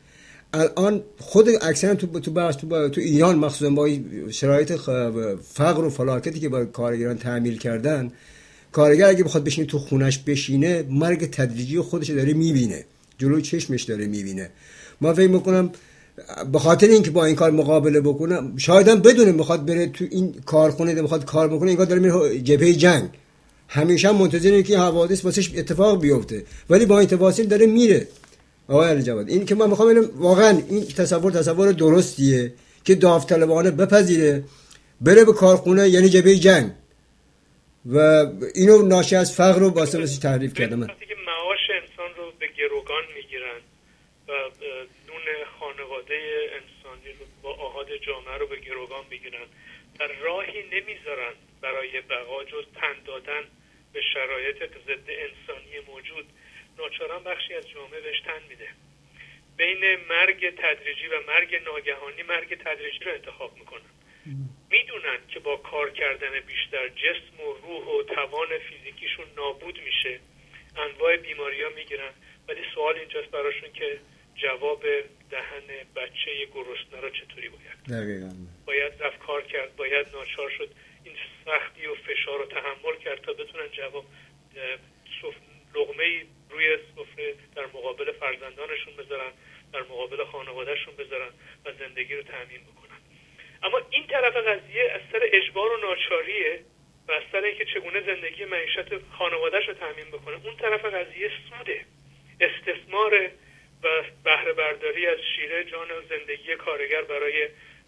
الان خود اکثرا تو ایران مخصوصا با شرایط فقر و فلاکتی که با کارگران تعامل کردن، کارگر اگه بخواد بشینه تو خونش بشینه، مرگ تدریجی خودش داره میبینه، جلوی چشمش داره میبینه. من فکر میکنم به خاطر اینکه با این کار مقابله بکنه، شاید هم بدونه میخواد بره تو این کارخونه میخواد کار بکنه، اینگاه داره میره جبهه جنگ، همیشه منتظره که حوادث واسش اتفاق بیفته، ولی با این تفاصیل داره میره. آقای علی جواد، این که من میخوام ببینم واقعا این تصور درستیه که داوطلبانه بپذیره بره به کارخونه، یعنی جبهه جنگ، و اینو ناشی از فقر رو واسه تعریف کردم. وقتی که معاش انسان رو به گروگان میگیرن و نون خانواده انسانی رو با آحاد جامعه رو به گروگان میگیرن، در راهی نمیذارن برای بقا جز تن دادن به شرایط ضد انسانی موجود، ناچارا بخشی از جامعه بهش تن میده. بین مرگ تدریجی و مرگ ناگهانی مرگ تدریجی رو انتخاب میکنن. میدونن که با کار کردن بیشتر جسم و روح و توان فیزیکیشون نابود میشه، انواع بیماری ها میگیرن، ولی سوال اینجاست براشون که جواب دهن بچه گرسنه رو چطوری باید رفت کار کرد، باید ناچار شد این سختی و فشار رو تحمل کرد تا بتونن جواب لقمه‌ای روی سفره در مقابل فرزندانشون بذارن، در مقابل خانوادهشون بذارن و زندگی رو تامین بکنن. اما این طرف قضیه از سر اجبار و ناچاریه و از سر اینکه چگونه زندگی معیشت خانواده‌اش رو تامین بکنه. اون طرف قضیه سوده، استثمار و بهره برداری از شیره جان و زندگی کارگر برای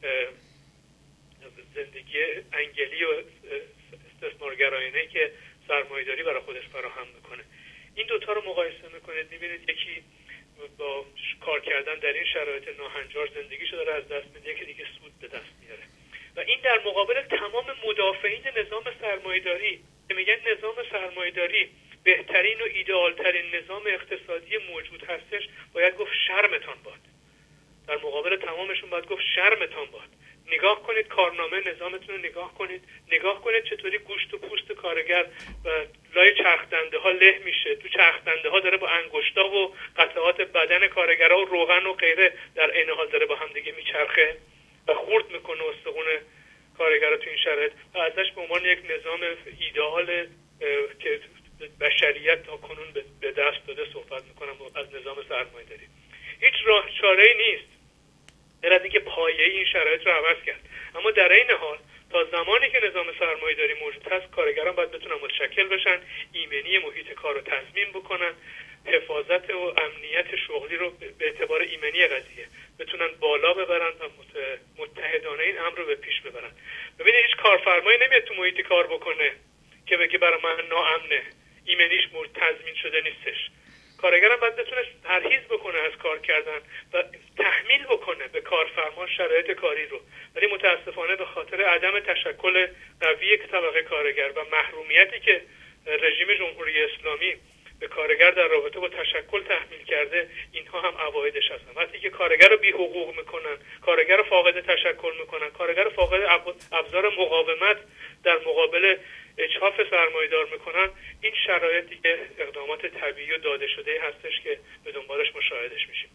زندگی انگلی و استثمارگرایانه‌ای که سرمایه‌داری برای خودش فراهم میکنه. این دوتا رو مقایسه میکنید، میبینید یکی با کار کردن در این شرایط ناهنجار زندگیشو داره از دست میده، یکی دیگه سود به دست میاره. و این در مقابل تمام مدافعین نظام سرمایه‌داری که میگن نظام سرمایه‌داری بهترین و ایدئالترین نظام اقتصادی موجود هستش، باید گفت شرمتان باد. در مقابل تمامشون باید گفت شرمتان باد. نگاه کنید کارنامه نظامتون رو نگاه کنید چطوری گوشت و پوست کارگر و لای چرخدنده ها له میشه، تو چرخدنده ها داره با انگشتا و قطعات بدن کارگرها و روغن و غیره در عین حال داره با هم دیگه میچرخه و خورد میکنه استخوان کارگرها تو این شرایط و ازش به عنوان یک نظام ایدئال که بشریت تا کنون به دست داده صحبت میکنم از نظام سرمایه‌داری. هیچ راه چاره‌ای نیست غیر از اینکه پایه‌ای این شرایط رو عوض کرد. اما در این حال تا زمانی که نظام سرمایه‌داری موجود هست، کارگران باید بتونن متشکل بشن، ایمنی محیط کار رو تضمین بکنن، حفاظت و امنیت شغلی رو به اعتبار ایمنی قضیه بتونن بالا ببرن و متحدانه این امر رو به پیش ببرن. ببینید هیچ کارفرمایی نمیاد تو محیط کار بکنه که بگه برای من ناامنه، ایمنیش تضمین شده نیستش. کارگرم باید بتونه پرهیز بکنه از کار کردن و تحمیل بکنه به کارفرما شرایط کاری رو، ولی متاسفانه به خاطر عدم تشکل قوی طبقه کارگر و محرومیتی که رژیم جمهوری اسلامی به کارگر در رابطه با تشکل تحمیل کرده، اینها هم عوایدش هستن. وقتی که کارگر رو بی حقوق میکنن، کارگر رو فاقد تشکل میکنن، کارگر رو فاقد ابزار مقاومت در مقابل اجحاف سرمایه‌دار میکنن، این شرایط دیگه اقدامات طبیعی و داده شده هستش که به دنبالش مشاهدش میشیم.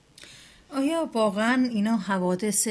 آیا واقعا اینا حوادث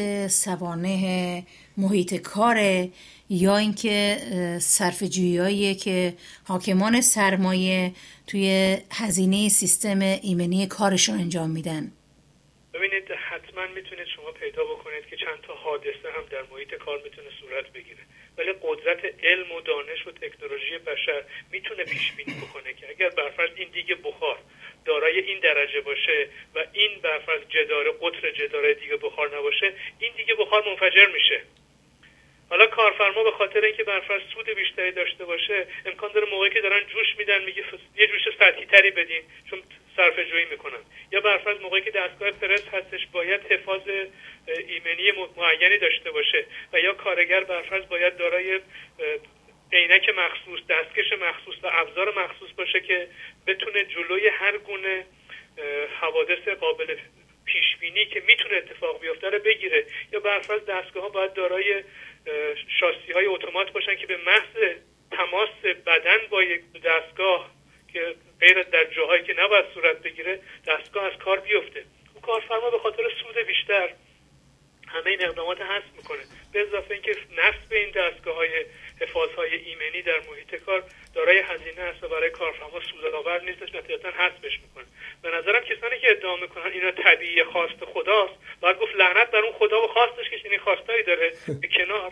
سوانح محیط کاره یا اینکه صرفه‌جویی‌هاییه که حاکمان سرمایه توی هزینه سیستم ایمنی کارشون انجام میدن؟ ببینید حتما میتونید شما پیدا بکنید که چند تا حادثه هم در محیط کار میتونه صورت بگیره، ولی قدرت علم و دانش و تکنولوژی بشر میتونه پیش بینی بکنه که اگر برفرض این دیگه بخار دارای این درجه باشه و این برفرض قطر جداره دیگه بخار نباشه، این دیگه بخار منفجر میشه. حالا کارفرما به خاطر اینکه برفرض سود بیشتری داشته باشه، امکان داره موقعی که دارن جوش میدن میگه یه جوش سطحی تری بدین چون صرفه جویی میکنن، یا برفرض موقعی که دستگاه پرس هستش باید حفاظ ایمنی معینی داشته باشه، و یا کارگر برفرض باید دارای عینک مخصوص، دستکش مخصوص و ابزار مخصوص باشه که بتونه جلوی هر گونه حوادث قابل پیش بینی که میتونه اتفاق بیفته رو بگیره، یا برفرض دستگاه‌ها باید دارای شاسی‌های اتومات باشن که به محض تماس بدن با یک دستگاه که غیر در جاهایی که نباید صورت بگیره دستگاه از کار بیفته. کارفرما به خاطر سود بیشتر همه این اقدامات حذف میکنه. به اضافه اینکه نصب این دستگاه‌های حفاظهای ایمنی در محیط کار دارای هزینه است و برای کارفرما سودآور نیستش، نتیجتاً حذفش میکنه. به نظرم کسانی که ادعا میکنن اینا طبیعی خواست خداست، باید گفت لعنت بر اون خدا و خواستش که چنین خواستایی داره به کنار.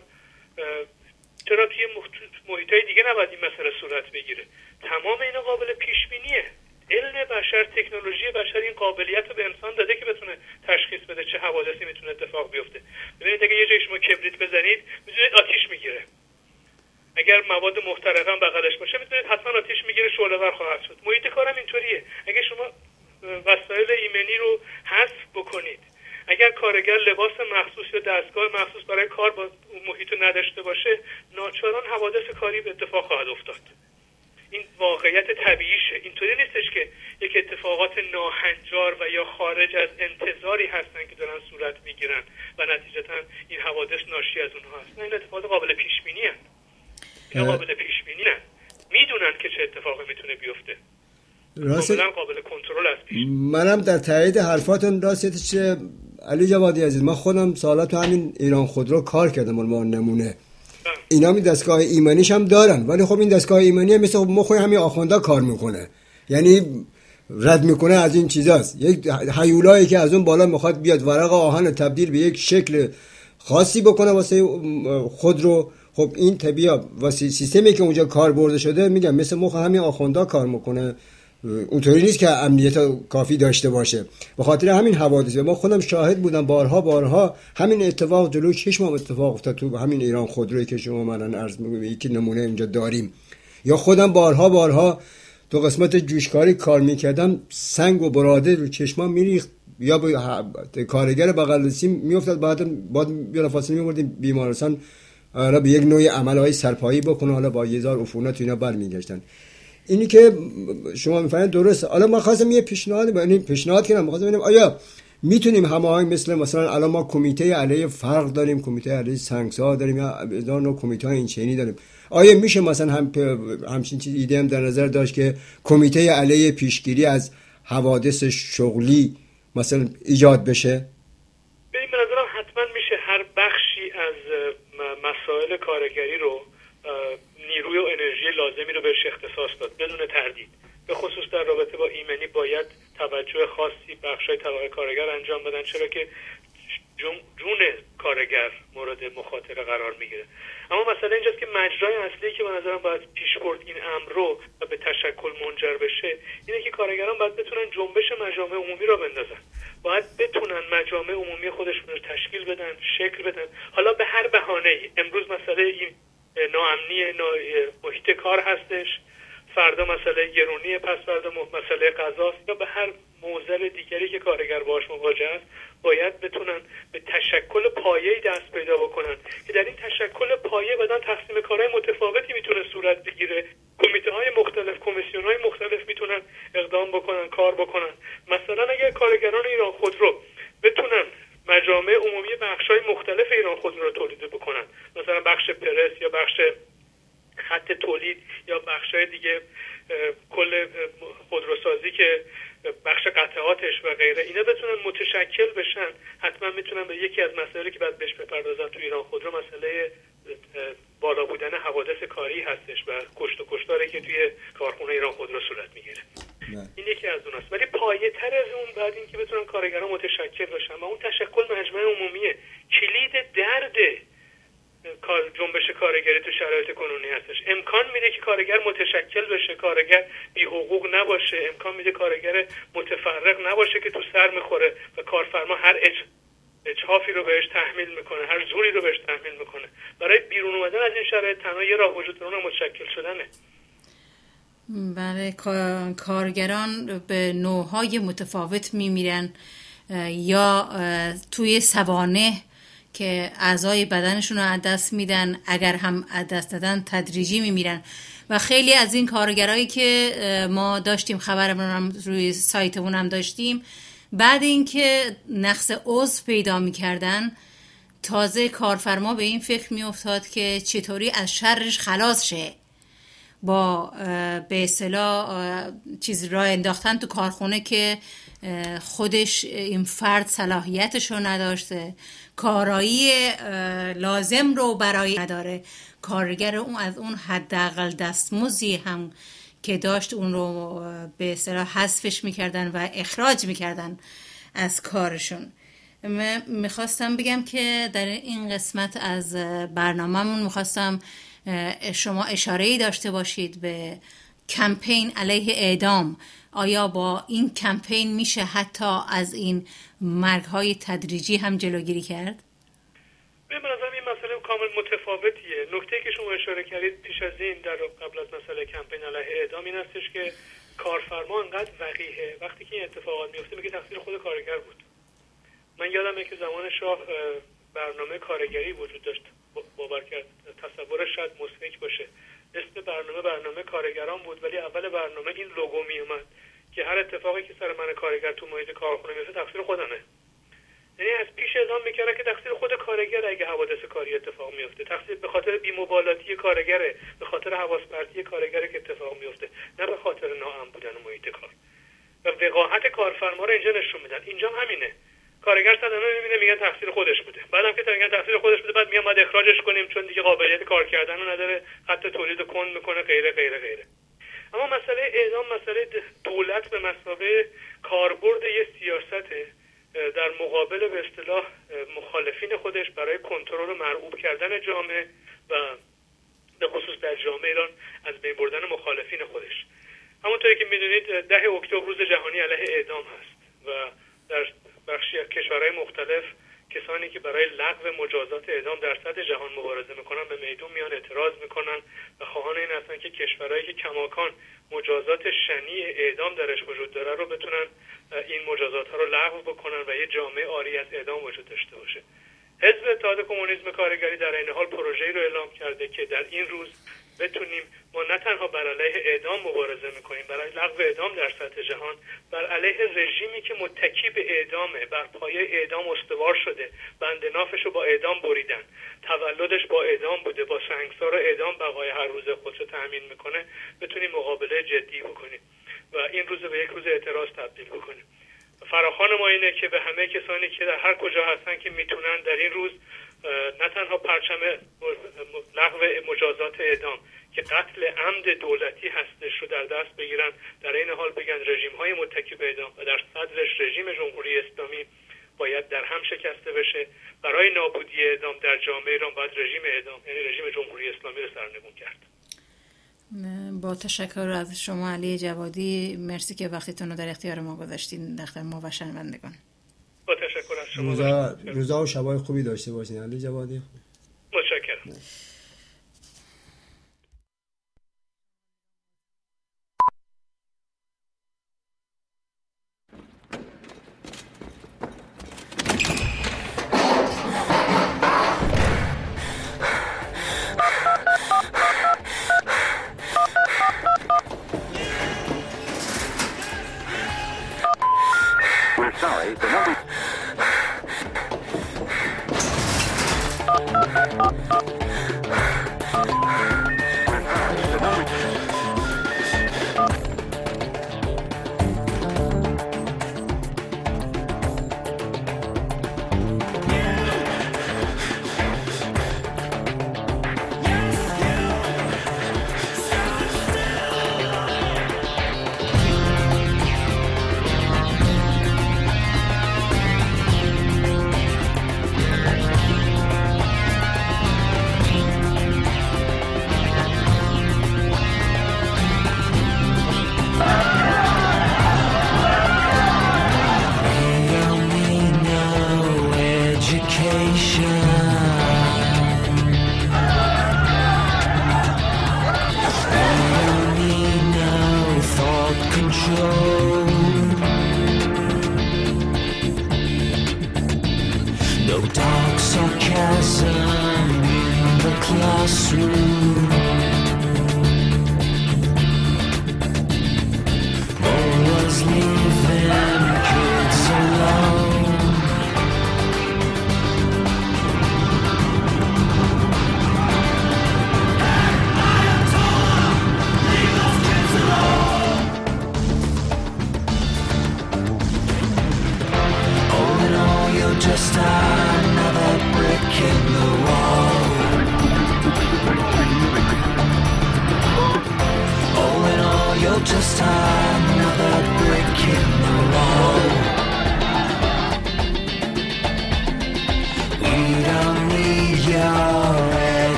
چرا توی محیط‌های دیگه نباید این مسئله صورت بگیره؟ تمام اینا قابل پیش بینیه. علم بشر، تکنولوژی بشر این قابلیت رو به انسان داده که بتونه تشخیص بده چه حوادثی میتونه اتفاق بیفته. ببینید اگه یه جای شما کبریت بزنید میدونید آتیش میگیره. اگر مواد محترقه هم بغلش باشه میتونید حتما آتیش میگیره، شعله‌ور خواهد شد. محیط کارم اینطوریه. اگه شما وسایل ایمنی رو حذف بکنید، اگر کارگر لباس مخصوص یا دستگاه مخصوص برای کار با محیط رو نداشته باشه، ناچاران حوادث کاری به اتفاق خواهد افتاد. این واقعیت طبیعیشه. اینطوری نیستش که یک اتفاقات ناهنجار و یا خارج از انتظاری هستن که دارن صورت میگیرن و نتیجتا این حوادث ناشی از اونها هست. نه، این اتفاقات قابل پیش بینی هست. اینا قابل پیش بینی نه. میدونن که چه اتفاقی میتونه بیفته. کاملا قابل کنترل است. منم در تایید حرفاتون راستش علی جوادی عزیز، من خودم سالات تو همین ایران خودرو کار کردم، ما نمونه اینا می دستگاه ایمنیش هم دارن، ولی خب این دستگاه ایمنی مثل مخوی همین آخوندا کار میکنه، یعنی رد میکنه از این چیزاست. یک هیولایی که از اون بالا میخواد بیاد ورق آهن تبدیل به یک شکل خاصی بکنه واسه خودرو، خب این طبیعی واسه سیستمی که اونجا کار برده شده میگم مثل مخ همین آخوندا کار میکنه. اونطوری نیست که امنیت کافی داشته باشه. به خاطر همین حوادث ما خودم شاهد بودم، بارها همین اتفاق جلوی چشمم اتفاق افتاد تو همین ایران خودرویی که شما من عرض می‌کنم، یکی نمونه اینجا داریم. یا خودم بارها تو قسمت جوشکاری کار میکردم، سنگ و براده رو چشمام میریخت یا به کارگر بغل دستی میافتاد، بعد بلا فاصله میبردیم بیمارستان، حالا به یک نوع عملهای سرپایی بکنه، حالا با 1000 عفونت اینا برمیگشتن. اینی که شما میفهمید درسته. حالا ما خواستم یه پیشنهاد کنم، می‌خواستم ببینم آیا میتونیم هماهنگ مثلا الان ما کمیته علیه فرق داریم، کمیته علیه سنگسار داریم، یا هزار نوع کمیته‌های این چنینی داریم، آیا میشه مثلا همچین چیز ایده هم در نظر داشت که کمیته علیه پیشگیری از حوادث شغلی مثلا ایجاد بشه؟ به نظرم حتما میشه هر بخشی از مسائل کارگری رو نیروی و انرژی لازمی رو بهش اختصاص داد بدون تردید. به خصوص در رابطه با ایمنی باید توجه خاصی بخشای طبقه کارگر انجام بدن، چرا که جون کارگر مورد مخاطره قرار میگیره. اما مسئله اینجاست که مجرای اصلی که به نظرم باید پیش برد این امر رو و به تشکل منجر بشه اینه که کارگران باید بتونن جنبش مجامع عمومی رو بندازن، باید بتونن مجامع عمومی خودشون رو تشکیل بدن، شکل بدن، حالا به هر بهانه‌ای. امروز مسئله این ناامنی محیط کار هستش، فردا مسئله گرونی، پس فردا مسئله غذاست، یا به هر معضل دیگری که کارگر باهاش مواجه است باید بتونن به تشکل پایه‌ای دست پیدا بکنن که در این تشکل پایه بدن تقسیم کارهای متفاوتی میتونه صورت بگیره. کمیته‌های مختلف، کمیسیون‌های مختلف میتونن اقدام بکنن، کار بکنن. مثلا اگر کارگران ایران خودرو بتونن مجامع عمومی بخش‌های مختلف ایران خودرو رو تولید بکنن، مثلا بخش پرس یا بخش خط تولید یا بخش‌های دیگه کل خودروسازی که بخش قطعاتش و غیره، اینا بتونن متشکل بشن، حتما میتونن به یکی از مسائلی که بعد بهش بپردازن تو ایران خودرو مسئله بالا بودن حوادث کاری هستش و کشت و کشتاری که توی کارخونه ایران خودرو صورت میگیره. این یکی از اوناست. ولی پایه‌تر از اون بعد این که بتونن کارگران متشکل بشن و اون تشکل مجمع عمومیه. کلید درد جنبش کارگری تو شرایط کنونی هستش. امکان میده که کارگر متشکل بشه، کارگر بی حقوق نباشه، امکان میده کارگر متفرق نباشه که تو سر میخوره و کارفرما هر اجحافی رو بهش تحمیل میکنه، هر زوری رو بهش تحمیل میکنه. برای بیرون اومدن از این شرایط تنها یه راه وجود داره، متشکل شدنه. بله، کارگران به نوعهای متفاوت میمیرن، یا توی سوانح که اعضای بدنشون رو از دست میدن، اگر هم از دست دادن تدریجی میمیرن. و خیلی از این کارگرایی که ما داشتیم خبرمون هم روی سایتمون هم داشتیم، بعد اینکه نقص عضو پیدا میکردن تازه کارفرما به این فکر میافتاد که چطوری از شرش خلاص شه. با به اصطلاح چیز راه انداختن تو کارخونه که خودش این فرد صلاحیتش رو نداشته، کارایی لازم رو برای نداره، کارگر اون از اون حداقل دستمزدی هم که داشت اون رو به اصطلاح حذفش میکردن و اخراج میکردن از کارشون. میخواستم بگم که در این قسمت از برنامه‌مون میخواستم شما اشاره‌ای داشته باشید به کمپین علیه اعدام. آیا با این کمپین میشه حتی از این مرگ‌های تدریجی هم جلوگیری کرد؟ به نظر این مسئله کامل متفاوتیه. نکته‌ای که شما اشاره کردید پیش از این در قبل از مسئله کمپین علیه اعدام این هستش که کارفرما انقدر وقیحه وقتی که این اتفاقات میفته میگه تقصیر خود کارگر بود. من یادمه که زمان شاه برنامه کارگری وجود داشت، باور کرد تصورش شاید مسلک باشه، اسم برنامه کارگران بود، ولی اول برنامه این لوگو می اومد که هر اتفاقی که سر من کارگر تو محیط کارخونه میفته تقصیر خودمه. یعنی از پیش اعلام میکردن که تقصیر خود کارگر اگه حوادث کاری اتفاق میفته، تقصیر به خاطر بی‌مبالاتی کارگره، به خاطر حواس پرتی کارگره که اتفاق میفته، نه به خاطر ناامن بودن محیط کار. و وقاحت کارفرما رو اینجا نشون میدن. اینجا همینه، کارگر صدمه میبینه میگن تقصیر خودش بوده، بعدم که میگن تقصیر خودش بوده بعد میگن باید اخراجش کنیم چون دیگه قابلیت کار کردن رو نداره، خط تولید رو کند میکنه، غیره غیره غیره. اما مسئله اعدام مسئله دولت به مثابه کاربرد یه سیاسته در مقابل به اصطلاح مخالفین خودش برای کنترل و مرعوب کردن جامعه و به خصوص در جامعه ایران از بین بردن مخالفین خودش. همونطوری که میدونید 10 اکتبر روز جهانی علیه اعدام هست و در بخشی از کشورهای مختلف کسانی که برای لغو مجازات اعدام در سطح جهان مبارزه میکنن به میدون میان، اعتراض میکنن و خواهان این هستن که کشورهایی که کماکان مجازات شنیع اعدام درش وجود داره رو بتونن این مجازات ها رو لغو بکنن و یه جامعه عاری از اعدام وجود داشته باشه. حزب اتحاد کمونیسم کارگری در این حال پروژه‌ای رو اعلام کرده که در این روز بتونیم ما نه تنها بر علیه اعدام مبارزه میکنیم، برای لغو اعدام در سطح جهان، بر علیه رژیمی که متکی به اعدامه، بر پایه اعدام استوار شده، بند نافش رو با اعدام بریدن، تولدش با اعدام بوده، با سنگسار اعدام بقای هر روز خودش رو تأمین میکنه، بتونیم مقابله جدی بکنیم و این روز به یک روز اعتراض تبدیل بکنیم. فراخوان ما اینه که به همه کسانی که در هر کجا هستن که میتونن در این روز نه تنها پرچم لغو مجازات اعدام که قتل عمد دولتی هستش رو در دست بگیرن، در این حال بگن رژیم‌های متکی به اعدام و در صدرش رژیم جمهوری اسلامی باید در هم شکسته بشه. برای نابودی اعدام در جامعه ایران باید رژیم اعدام یعنی رژیم جمهوری اسلامی رو سرنگون کرد. با تشکر از شما علی جوادی، مرسی که وقتتون رو در اختیار ما گذاشتین در ما و شنوندگان. با تشکر از شما. روزا و شبای خوبی داشته باشین علی جوادی. متشکرم. Sorry, the number...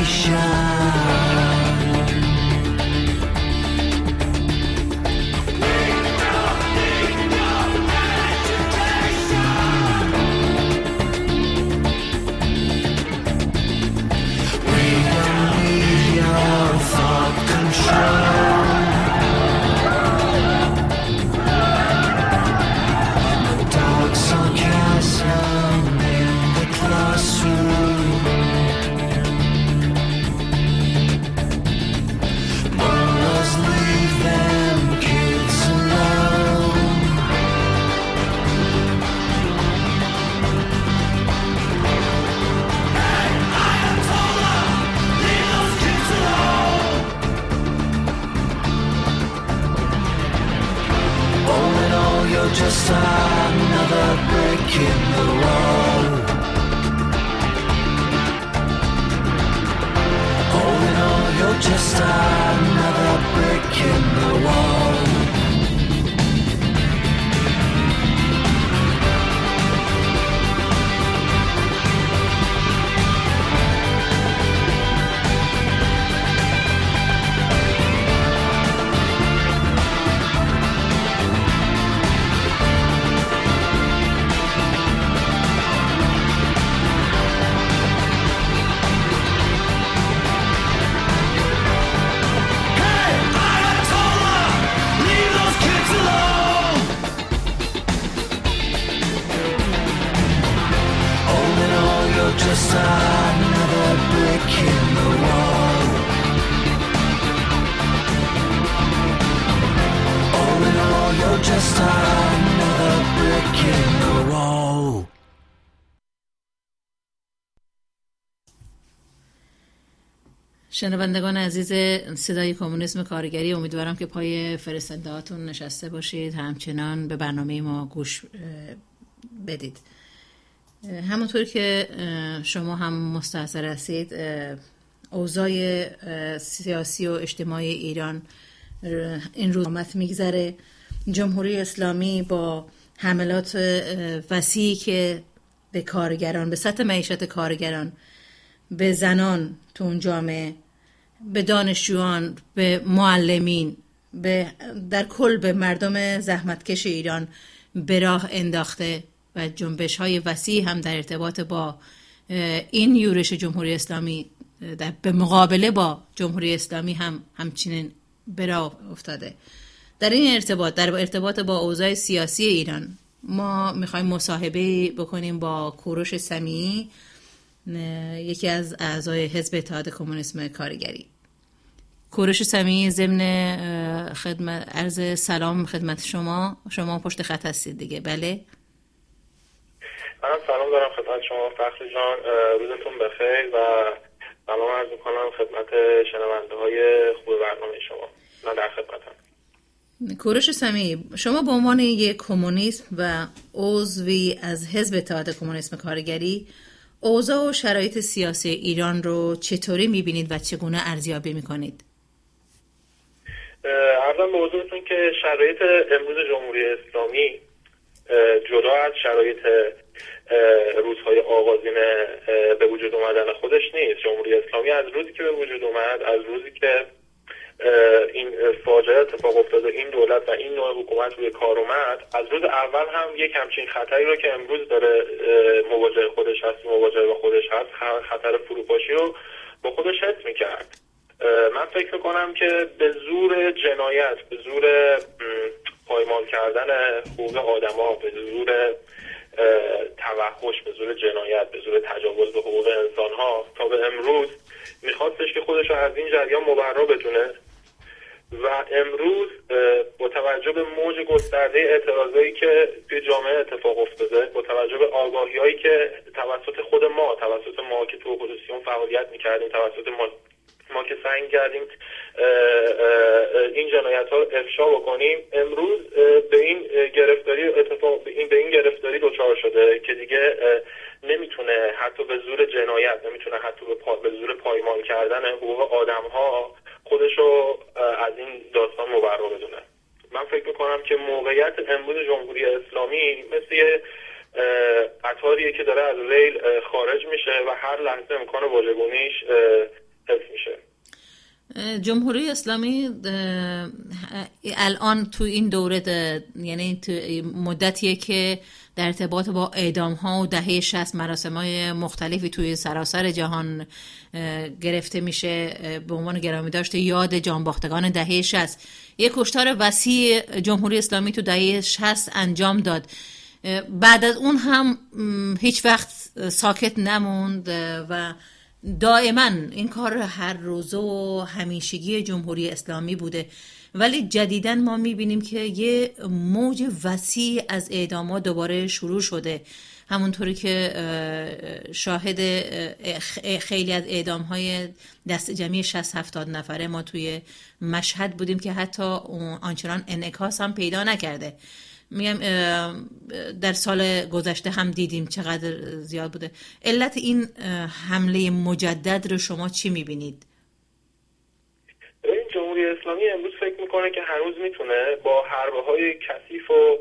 Just another brick in the wall. All in all, you're just another brick in the wall. Just another brick in the wall. All in all, you're just another brick in the wall. شنوندگان عزیز صدای کمونیسم کارگری، امیدوارم که پای فرستنده هاتون نشسته باشید، همچنان به برنامه ما گوش بدید. همونطور که شما هم مستحضر هستید، اوضاع سیاسی و اجتماعی ایران این روز آمد میگذره. جمهوری اسلامی با حملات وسیعی که به کارگران، به سطح معیشت کارگران، به زنان تو اون جامعه، به دانشجویان، به معلمین، در کل به مردم زحمتکش ایران به راه انداخته و جنبش‌های وسیع هم در ارتباط با این یورش جمهوری اسلامی به مقابله با جمهوری اسلامی همچنین به راه افتاده. در این ارتباط با اوضاع سیاسی ایران ما میخوایم مصاحبه بکنیم با کوروش سمیعی، یکی از اعضای حزب اتحاد کمونیسم کارگری. کوروش سمیعی، ضمن عرض سلام خدمت شما پشت خط هستید دیگه؟ بله. من سلام دارم خدمت شما فخری جان، روزتون بخیر و سلام عرض میکنم خدمت شنونده های خوب برنامه شما. من در خدمتم. کوروش سمیعی، شما به عنوان یک کمونیست و عضوی از حزب اتحاد کمونیسم کارگری، اوضاع و شرایط سیاسی ایران رو چطوری میبینید و چگونه ارزیابی میکنید؟ عرضم به حضورتون که شرایط امروز جمهوری اسلامی جدا از شرایط روزهای آغازین به وجود اومدن خودش نیست. جمهوری اسلامی از روزی که به وجود اومد، از روزی که این فاجعه اتفاق افتاد و این دولت و این نوع حکومت روی کار اومد، از روز اول هم یک همچین خطری رو که امروز داره مواجه با خودش هست، خطر فروپاشی رو با خودش حس میکرد. من فکر میکنم که به زور جنایت، به زور پایمال کردن حقوق آدم‌ها، به زور توحش، به زور جنایت، به زور تجاوز به حقوق انسان‌ها تا به امروز میخواستش که خودش رو از این جریان مبرا بدونه و امروز با توجه به موج گسترده اعتراضایی که توی جامعه اتفاق افتاده، با توجه به آگاهی‌هایی که توسط خود ما، توسط ما که تو اپوزیسیون فعالیت می‌کردیم، توسط ما که سعی کردیم این جنایت ها افشا بکنیم، امروز به این گرفتاری دچار شده که دیگه نمیتونه حتی به زور جنایت، نمیتونه حتی به زور پایمال کردن حقوق آدم ها خودشو از این داستان مبرا بدونه. من فکر میکنم که موقعیت امروز جمهوری اسلامی مثل قطاریه که داره از ریل خارج میشه و هر لحظه امکان واژگونیش حفظ میشه. جمهوری اسلامی الان تو این دوره یعنی تو مدتیه که در ارتباط با اعدام ها و دهه 60 مراسم های مختلفی توی سراسر جهان گرفته میشه به عنوان گرامی داشته یاد جانباختگان دهه 60. یک کشتار وسیع جمهوری اسلامی تو دهه 60 انجام داد. بعد از اون هم هیچ وقت ساکت نموند و دائما این کار هر روزه و همیشگی جمهوری اسلامی بوده، ولی جدیداً ما میبینیم که یه موج وسیع از اعدامات دوباره شروع شده، همونطوری که شاهد خیلی از اعدام‌های دست جمعی 60-70 نفره ما توی مشهد بودیم که حتی آنچنان انعکاس هم پیدا نکرده. میگم در سال گذشته هم دیدیم چقدر زیاد بوده. علت این حمله مجدد رو شما چی میبینید؟ این جمهوری اسلامی امروز فکر میکنه که هنوز میتونه با حربه‌های کثیف و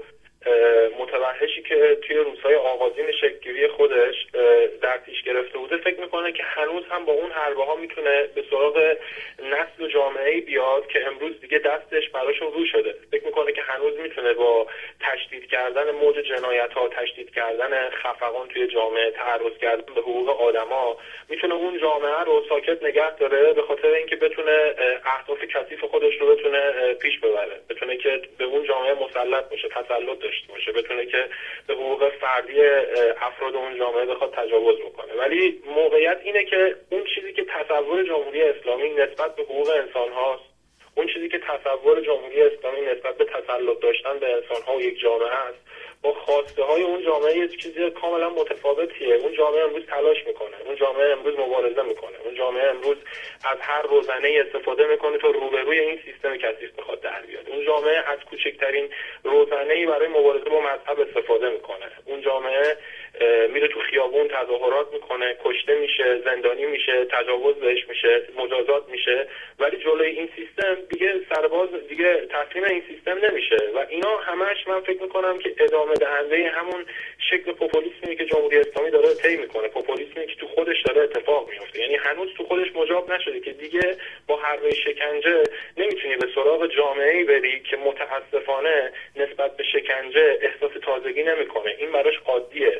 متوحشی که توی روزهای آغازین شکل‌گیری خودش در پیش گرفته بوده، فکر میکنه که هنوز هم با اون حربه ها میتونه به سراغ نسل و جامعه‌ای بیاد که امروز دیگه دستش براشون رو شده. فکر میکنه که هنوز میتونه با تشدید کردن موج جنایت‌ها، تشدید کردن خفقان توی جامعه، تعرض کردن به حقوق آدما، میتونه اون جامعه رو ساکت نگه داره به خاطر اینکه بتونه اهداف کثیف خودش رو بتونه پیش ببره، بتونه که به اون جامعه مسلط بشه، تسلط داشته باشه، بتونه که به حقوق فردی افراد اون جامعه بخواد تجاوز بکنه. ولی موقعیت اینه که اون چیزی که تصور جمهوری اسلامی نسبت به حقوق انسان هاست، اون چیزی که تصور جمهوری اسلامی نسبت به تسلط داشتن به انسان ها و یک جامعه است، با خواسته های اون جامعه یه چیزی کاملا متفاوتیه. اون جامعه امروز تلاش میکنه، اون جامعه امروز مبارزه میکنه، اون جامعه امروز از هر روزنه استفاده میکنه تا روبروی این سیستم کثیف بخواد در بیاد. اون جامعه از کوچکترین روزنه‌ای برای مبارزه با مذهب استفاده میکنه. اون جامعه میره تو خیابون تظاهرات میکنه، کشته میشه، زندانی میشه، تجاوز بهش میشه، مجازات میشه، ولی جلوی این سیستم دیگه سرباز دیگه تسلیم این سیستم نمیشه. و اینا همش من فکر میکنم که ادامه دهنده همون شکل پوپولیسمی که جمهوری اسلامی داره طی میکنه، پوپولیسمی که تو خودش داره اتفاق میفته. یعنی هنوز تو خودش مجاب نشده که دیگه با حربه شکنجه نمیتونی به سراغ جامعه‌ای بری که متاسفانه نسبت به شکنجه احساس تازگی نمیکنه، این براش عادیه،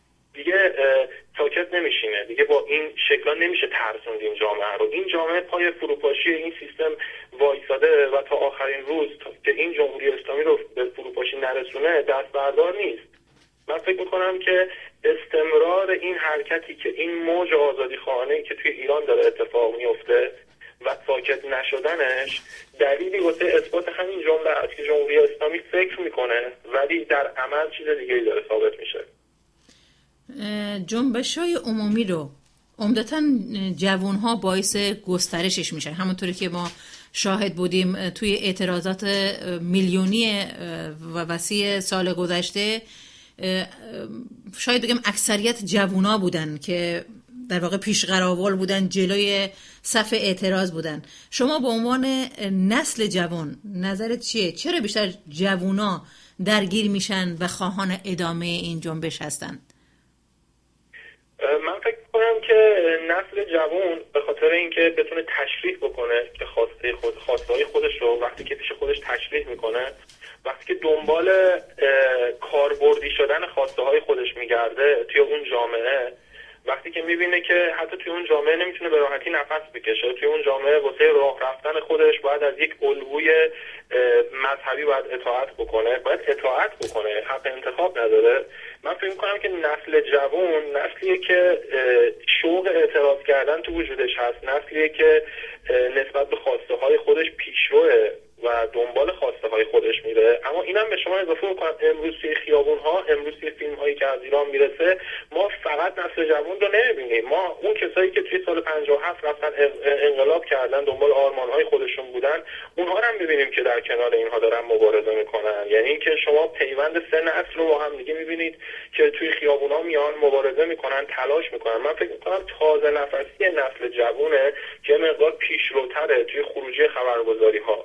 دیگه ساکت نمیشینه، دیگه با این شکلا نمیشه ترسوند این جامعه رو. این جامعه پای فروپاشی این سیستم وایساده و تا آخرین روز که این جمهوری اسلامی رو به فروپاشی نرسونه دست بردار نیست. من فکر میکنم که استمرار این حرکتی که این موج آزادی خواهانه‌ای که توی ایران داره اتفاق میفته و ساکت نشدنش دلیلی واسه اثبات همین جمله است که جمهوری اسلامی فکر میکنه ولی در عمل چیز دیگه‌ای داره ثابت میشه. جنبش‌های عمومی رو عمدتاً جوان‌ها باعث گسترشش میشن، همونطوری که ما شاهد بودیم توی اعتراضات میلیونی و وسیع سال گذشته. شاید بگم اکثریت جوونا بودن که در واقع پیشقراول بودن، جلوی صف اعتراض بودن. شما به عنوان نسل جوان نظرت چیه؟ چرا بیشتر جوونا درگیر میشن و خواهان ادامه این جنبش هستن؟ من فکر کنم که نسل جوان به خاطر اینکه بتونه تشریح بکنه که خواسته‌های خودش رو وقتی که پیش خودش تشریح میکنه، وقتی که دنبال کاربردی شدن خواسته‌های خودش میگرده توی اون جامعه، وقتی که میبینه که حتی توی اون جامعه نمیتونه به راحتی نفس بکشه، توی اون جامعه واسه راه رفتن خودش باید از یک الگوی مذهبی باید اطاعت بکنه، حق انتخاب نداره. من فکر می‌کنم که نسل جوان نسلیه که شوق اعتراض کردن تو وجودش هست، نسلیه که نسبت به خواسته‌های خودش پیشروه و دنبال خواسته‌های خودش میره. اما اینم به شما اضافه بکنم، امروز توی خیابون‌ها، امروز توی فیلم‌هایی که از ایران میرسه، ما فقط نسل جوان رو نمی‌بینیم. ما اون کسایی که توی سال 57 رفتن انقلاب کردن، دنبال آرمان‌های خودشون بودن، اونها رو هم می‌بینیم که در کنار اینها دارن مبارزه می‌کنن. یعنی اینکه شما پیوند سه نسل رو با هم دیگه می‌بینید که توی خیابون‌ها میان مبارزه می‌کنن، تلاش می‌کنن. من فکر می‌کنم تازه نفسی نسل جوونه که مقدار پیشروتره توی خروجی خبرگزاری‌ها.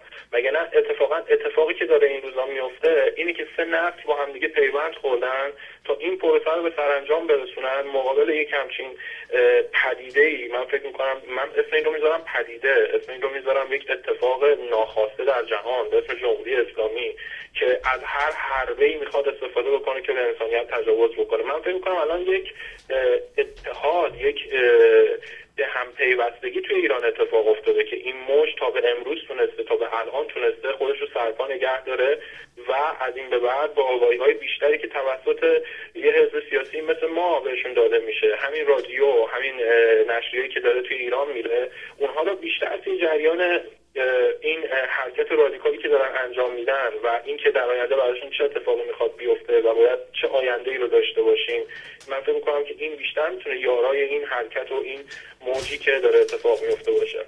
نه اتفاقی که داره این روزا میفته اینه که 3 نسل با هم دیگه پیوند خوردن تا این پروسه رو به سرانجام برسونن مقابل یک همچین پدیده‌ای. من فکر می‌کنم من اسم این رو میذارم پدیده، اسم این رو میذارم یک اتفاق ناخواسته در جهان به اسم جمهوری اسلامی که از هر حربه‌ای میخواد استفاده بکنه که به انسانیت تجاوز بکنه. من فکر می‌کنم الان یک اتحاد، یک به هم پیوستگی توی ایران اتفاق افتاده که این موج تا به امروز تونسته، تا به الان تونسته خودش رو سرپا نگه داره و از این به بعد با آگاهی‌های بیشتری که توسط یه حزب سیاسی مثل ما بهشون داده میشه، همین رادیو، همین نشریه‌ای که داره توی ایران میره، اونها رو بیشتر توی جریان این حرکت رادیکالی که دارن انجام میدن و این که در آینده براشون چه اتفاقی میخواد بیفته و باید چه آینده‌ای رو داشته باشیم، من فکر می‌کنم که این بیشتر میتونه یارای این حرکت و این موجی که داره اتفاق میفته باشه.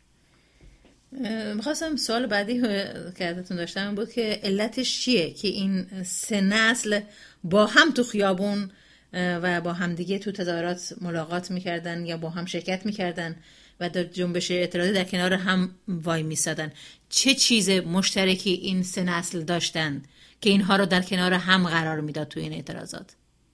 میخواستم سوال بعدی که ازتون داشتم بود که علتش چیه که این 3 نسل با هم تو خیابون و با هم دیگه تو تظاهرات ملاقات میکردن یا با هم شرکت میکردن و در جنبش اعتراضی در کنار هم وای میسادن؟ چه چیز مشترکی این 3 نسل داشتن که اینها رو در کنار هم قرار میداد تو این اعتراضات؟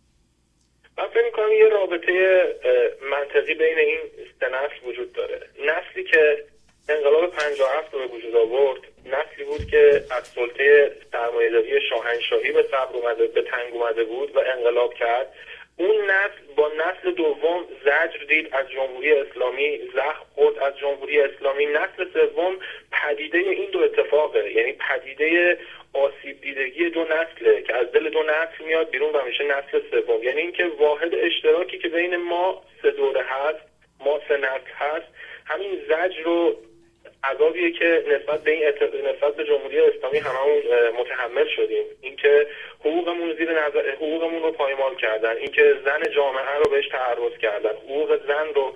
من فکر می‌کنم یه رابطه منطقی بین این 3 نسل وجود داره. نسلی که انقلاب 57 رو به وجود آورد، نسلی بود که از سلطه سرمایه‌داری شاهنشاهی به صبر اومده، به تنگ اومده بود و انقلاب کرد. اون نسل با نسل دوم زجر دید از جمهوری اسلامی، زخم خورد از جمهوری اسلامی. نسل سوم پدیده این دو اتفاقه، یعنی پدیده آسیب دیدگی 2 نسله که از دل 2 نسل میاد بیرون و میشه نسل سوم. یعنی اینکه واحد اشتراکی که بین ما 3 دوره هست، ما 3 نسل هست، همین زجر رو عذابیه که نسبت به جمهوری اسلامی هممون متحمل شدیم. اینکه حقوقمون رو پایمال کردن، اینکه زن جامعه رو بهش تعرض کردن، حقوق زن رو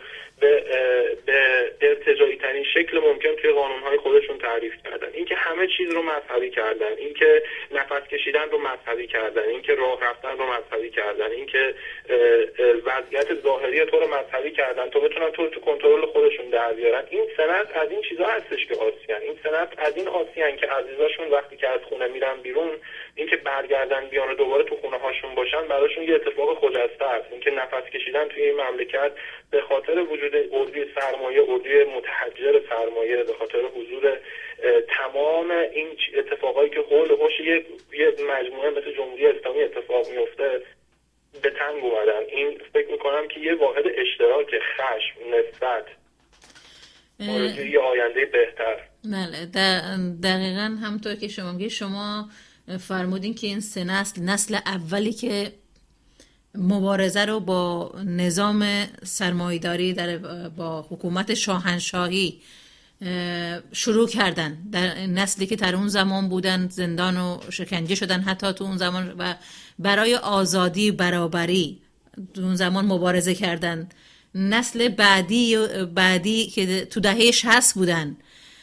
به ارتجاعی ترین شکل ممکن توی قانونهای خودشون تعریف کردن، اینکه همه چیز رو مذهبی کردن، اینکه نفس کشیدن رو مذهبی کردن، اینکه راه رفتن رو مذهبی کردن، اینکه وضعیت ظاهری تو رو مذهبی کردن تا بتونن تو کنترل خودشون در بیارن. این سند از این چیزا هستش که آسیان، این سند از این آسیان که عزیزاشون وقتی که از خونه میرن بیرون، اینکه برگردن بیان و دوباره تو خونه هاشون باشن براشون یه اتفاق خجسته است. اینکه نفس کشیدن توی این مملکت به خاطر وجود اردوی سرمایه، اردوی متحجر سرمایه، به خاطر حضور تمام این اتفاقایی که حول و حوش یه مجموعه مثل جمهوری اسلامی اتفاق میفته به تنگ اومدن. این فکر میکنم که یه واحد اشتراک، خشم، نفرت، آرزوی یه آینده بهتر. بله، دقیقاً همونطور که شما میگید، شما فرمودین که این 3 نسل اولی که مبارزه رو با نظام سرمایه‌داری با حکومت شاهنشاهی شروع کردن، در نسلی که در اون زمان بودن زندان و شکنجه شدن حتی تو اون زمان و برای آزادی برابری اون زمان مبارزه کردن. نسل بعدی که تو دهه 60 بودن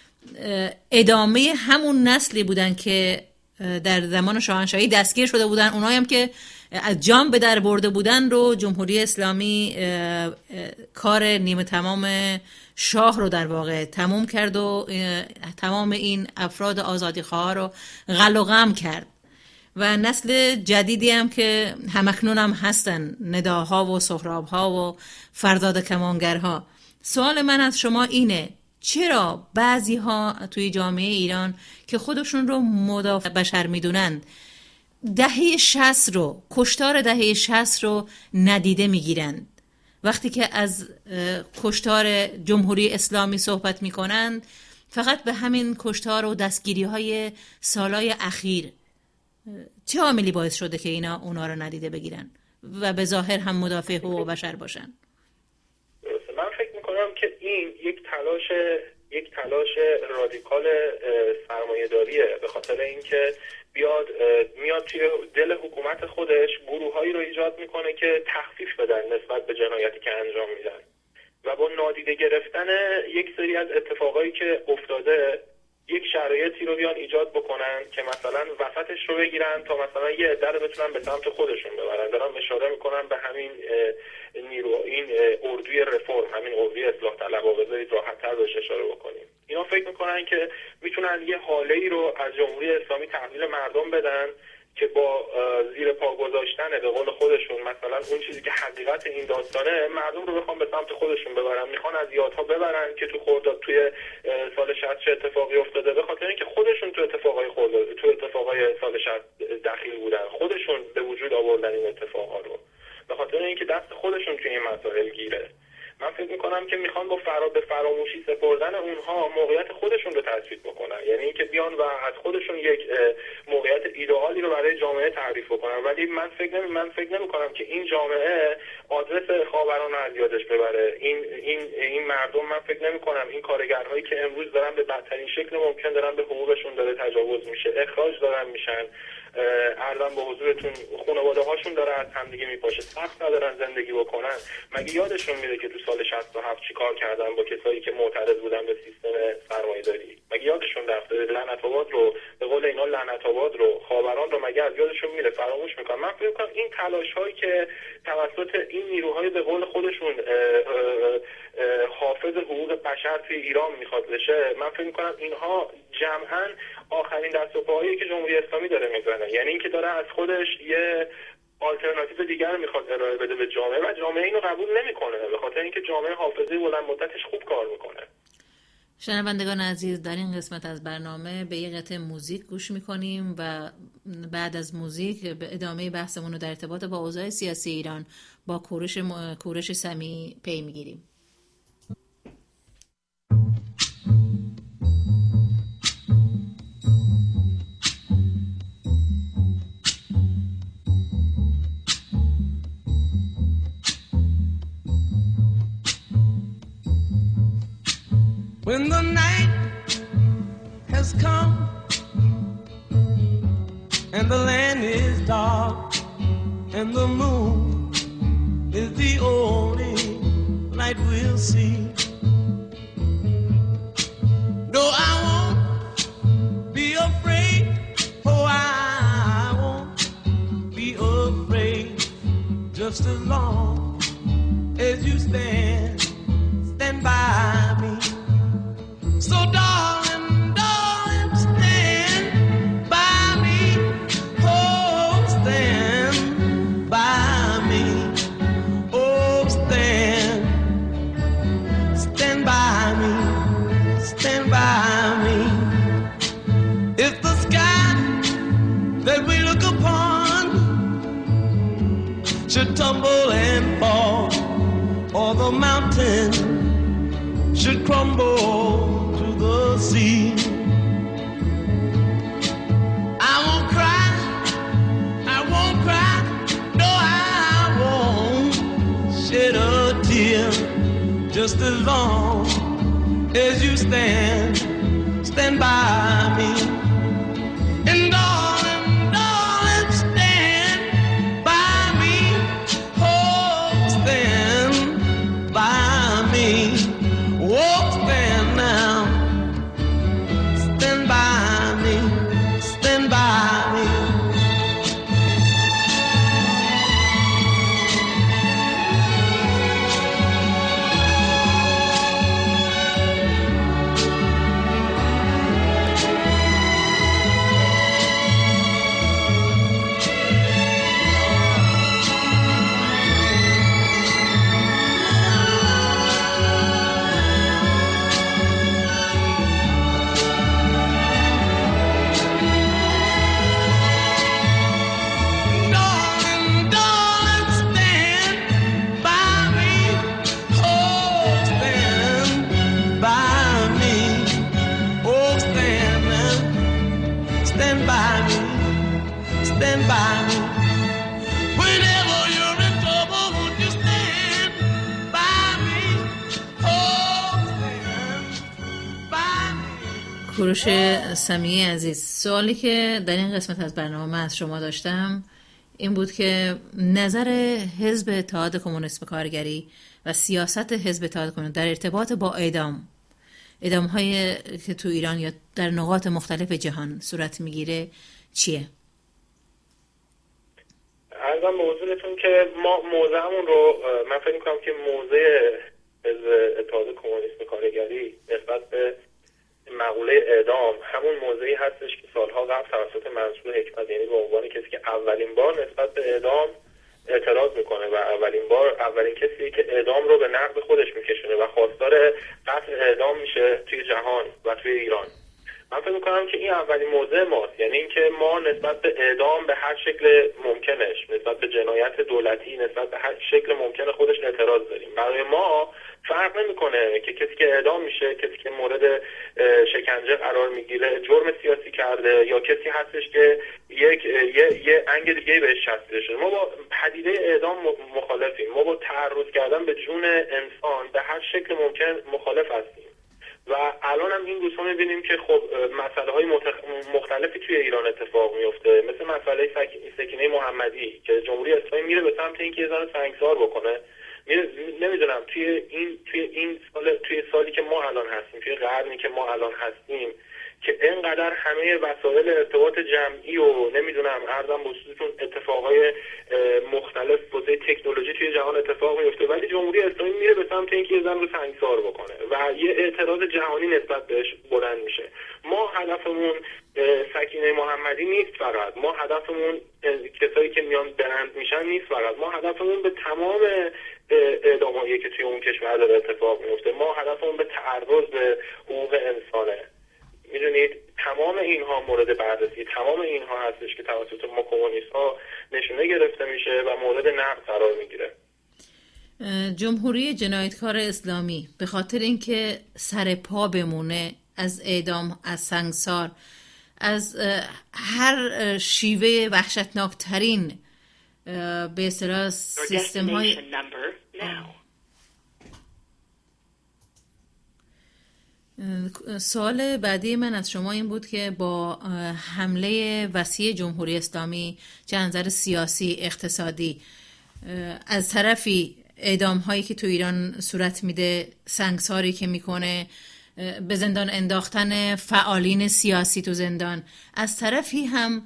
ادامه همون نسلی بودن که در زمان شاهنشاهی دستگیر شده بودن. اونایی هم که از جام به در برده بودن رو جمهوری اسلامی کار نیمه تمام شاه رو در واقع تموم کرد و تمام این افراد آزادیخواه رو غل و غم کرد. و نسل جدیدی هم که همکنون هم هستن، نداها و سهرابها و فرزاد کمانگرها. سوال من از شما اینه: چرا بعضی ها توی جامعه ایران که خودشون رو مدافع بشر میدونند دهه 60 رو، کشتار دهه 60 رو ندیده میگیرند، وقتی که از کشتار جمهوری اسلامی صحبت میکنند فقط به همین کشتار و دستگیری های سالهای اخیر؟ چه عاملی باعث شده که اونا رو ندیده بگیرن و به ظاهر هم مدافع حقوق بشر باشن؟ من فکر میکنم که این یک تلاش رادیکال سرمایه‌داریه، به خاطر اینکه میاد توی دل حکومت خودش گروهایی رو ایجاد میکنه که تخفیف بدن نسبت به جنایتی که انجام میدن و با نادیده گرفتن یک سری از اتفاقایی که افتاده یک شرایطی رو بیان ایجاد بکنن که مثلا وسطش رو بگیرن تا مثلا یه عده رو بتونن به سمت خودشون ببرن. دارم اشاره میکنم به همین نیرو، این اردوی رفرم، همین اردوی اصلاح طلب، بذارید راحت‌تر بهش اشاره بکنیم. اینا فکر میکنن که میتونن یه حاله‌ای رو از جمهوری اسلامی تحویل مردم بدن که با زیر پا گذاشتن به قول خودشون مثلا اون چیزی که حقیقت این داستانه مردم رو بخوام به سمت خودشون ببرن، میخوان از یادها ببرن که تو خرداد توی سال 60 چه اتفاقی افتاده، به خاطر اینکه خودشون تو اتفاقای سال 60 دخیل بودن، خودشون به وجود آوردن این اتفاقا رو، به خاطر اینکه دست خودشون توی این مسائل گیره. من فکر میکنم که میخوان به فراموشی سپردن اونها موقعیت خودشون رو تثبیت بکنن، یعنی اینکه بیان و از خودشون یک موقعیت ایدئالی رو برای جامعه تعریف بکنن. ولی من فکر نمیکنم که این جامعه آدرس خاوران از یادش ببره. این مردم، من فکر نمیکنم این کارگرهایی که امروز دارن به بدترین شکل ممکن دارن به حقوقشون داره تجاوز میشه، اخراج دارن میشن، عرضم به حضورتون خانواده هاشون داره از همدیگه میپاشه، سخت ندارن زندگی بکنن. مگه یادشون میره که تو سال 67 چی کار کردن با کسایی که معترض بودن به سیستم سرمایه‌داری؟ مگه یادشون رفته؟ لعنت آباد رو، به قول اینا لعنت آباد رو، خاوران رو مگه از یادشون میره؟ فراموش میکنن. من فکر میکنم این تلاش هایی که توسط این نیروهای به قول خودشون حافظ حقوق بشر توی ایران میخواد بشه، من فکر میکنم اینها جمعاً آخرین دست و پایی که جمهوری اسلامی داره میزنه، یعنی اینکه داره از خودش یه آلترناتیو دیگر میخواد ارائه بده به جامعه و جامعه اینو قبول نمیکنه، به خاطر اینکه جامعه حافظه بلند مدتش خوب کار میکنه. شنوندگان عزیز، در این قسمت از برنامه به یک قطعه موزیک گوش میکنیم و بعد از موزیک به ادامه بحثمون رو در ارتباط با اوضاع سیاسی ایران با کوروش سمیعی پی میگیریم. When the night has come and the land is dark and the moon is the only light we'll see, no, I won't be afraid, oh, I won't be afraid, just as long as you stand by me. So darling, darling, stand by me, oh, stand by me, oh, stand by me, stand by me. If the sky that we look upon should tumble and fall, or the mountain should crumble to the sea, I won't cry, no, I won't shed a tear, just as long as you stand by me. And darling, darling, stand by me, oh, stand by me, oh, stand now, stand by me, stand by me. Stand by me. Whenever you're in trouble, won't you stand by me? Oh, stand by me. کوروش سمیعی عزیز، سوالی که در این قسمت از برنامه از شما داشتم این بود که نظر حزب اتحاد کمونیسم کارگری و سیاست حزب اتحاد کمونیسم در ارتباط با اعدام‌هایی که تو ایران یا در نقاط مختلف جهان صورت میگیره چیه؟ عرضم به حضورتون که ما موضعمون رو، من فکر می‌کنم که موضع حزب اتحاد کمونیسم کارگری نسبت به مقوله موضع اعدام همون موضعی هستش که سالها قبل توسط منصور حکمت، یعنی به عنوان کسی که اولین بار نسبت به اعدام اعتراض میکنه و اولین کسی که اعدام رو به نقد خودش میکشونه و خواستار قتل اعدام میشه توی جهان و توی ایران. من فکر میکنم که این اولین موضع ماست، یعنی اینکه ما نسبت به اعدام به هر شکل ممکنش، نسبت به جنایت دولتی، نسبت به هر شکل ممکن خودش اعتراض داریم. برای ما فرق نمیکنه که کسی که اعدام میشه، کسی که مورد شکنجه قرار میگیره، جرم سیاسی کرده یا کسی هستش که یه انگ دیگه بهش چسبیده شده. ما با پدیده اعدام مخالفیم. ما با تعرض کردن به جون انسان به هر شکل ممکن مخالف هستیم. و الان هم این روزها می‌بینیم که خب مسائل های مختلفی توی ایران اتفاق میفته، مثل مسئله سکینه محمدی که جمهوری اسلامی میره به سمت اینکه یه ذره سنگسار بکنه. نمیدونم توی سالی که ما الان هستیم، توی قرنی که ما الان هستیم، که اینقدر همه وسایل ارتباط جمعی و نمیدونم عرضم بخصوصتون اتفاقای مختلف بوده تکنولوژی توی جهان اتفاق میفته، ولی جمهوری اسلامی میره به سمت اینکه یه زن رو سنگسار بکنه و یه اعتراض جهانی نسبت بهش بلند میشه. ما هدفمون سکینه محمدی نیست فقط، ما هدفمون کسایی که میان برند میشن نیست فقط، ما هدفمون به تمام اعدامایی که توی اون کشور داره اتفاق میفته، ما هدفمون به تعرض به حقوق انسانه. میدونید تمام اینها مورد بررسی، تمام اینها هستش که توسط ما کمونیست‌ها نشونه گرفته میشه و مورد نقد قرار میگیره. جمهوری جنایتکار اسلامی به خاطر اینکه سر پا بمونه از اعدام، از سنگسار، از هر شیوه وحشتناکترین به اصطلاح سیستم‌های سوال بعدی من از شما این بود که با حمله وسیع جمهوری اسلامی چه از نظر سیاسی، اقتصادی، از طرفی اعدام هایی که تو ایران صورت میده، سنگساری که میکنه، به زندان انداختن فعالین سیاسی تو زندان، از طرفی هم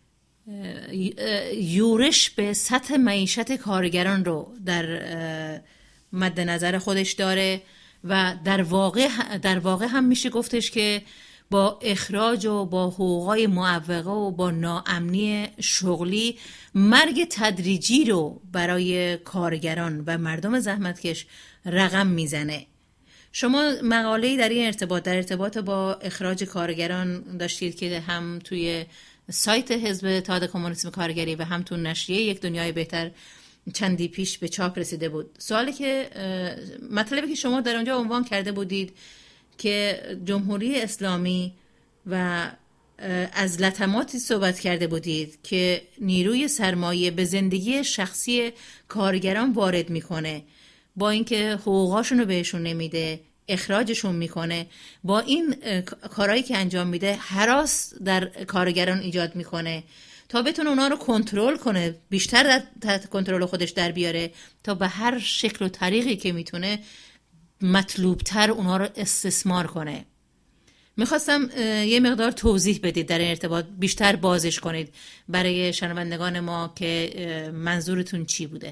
یورش به سطح معیشت کارگران رو در مد نظر خودش داره و در واقع هم میشه گفتش که با اخراج و با حقوقای معوقه و با ناامنی شغلی مرگ تدریجی رو برای کارگران و مردم زحمتکش رقم میزنه. شما مقاله‌ای در این ارتباط با اخراج کارگران داشتید که هم توی سایت حزب اتحاد کمونیسم کارگری و هم تو نشریه یک دنیای بهتر چندی پیش به چاپ رسیده بود. سوالی که مطلبی که شما در اونجا عنوان کرده بودید که جمهوری اسلامی و از لطماتی صحبت کرده بودید که نیروی سرمایه به زندگی شخصی کارگران وارد میکنه، با اینکه حقوقاشون رو بهشون نمیده، اخراجشون میکنه، با این کارهایی که انجام میده هراس در کارگران ایجاد میکنه تا بتونه اونا رو کنترل کنه، بیشتر تحت کنترل خودش در بیاره تا به هر شکل و طریقی که میتونه مطلوبتر اونا رو استثمار کنه. میخواستم یه مقدار توضیح بدید در این ارتباط، بیشتر بازش کنید برای شنوندگان ما که منظورتون چی بوده.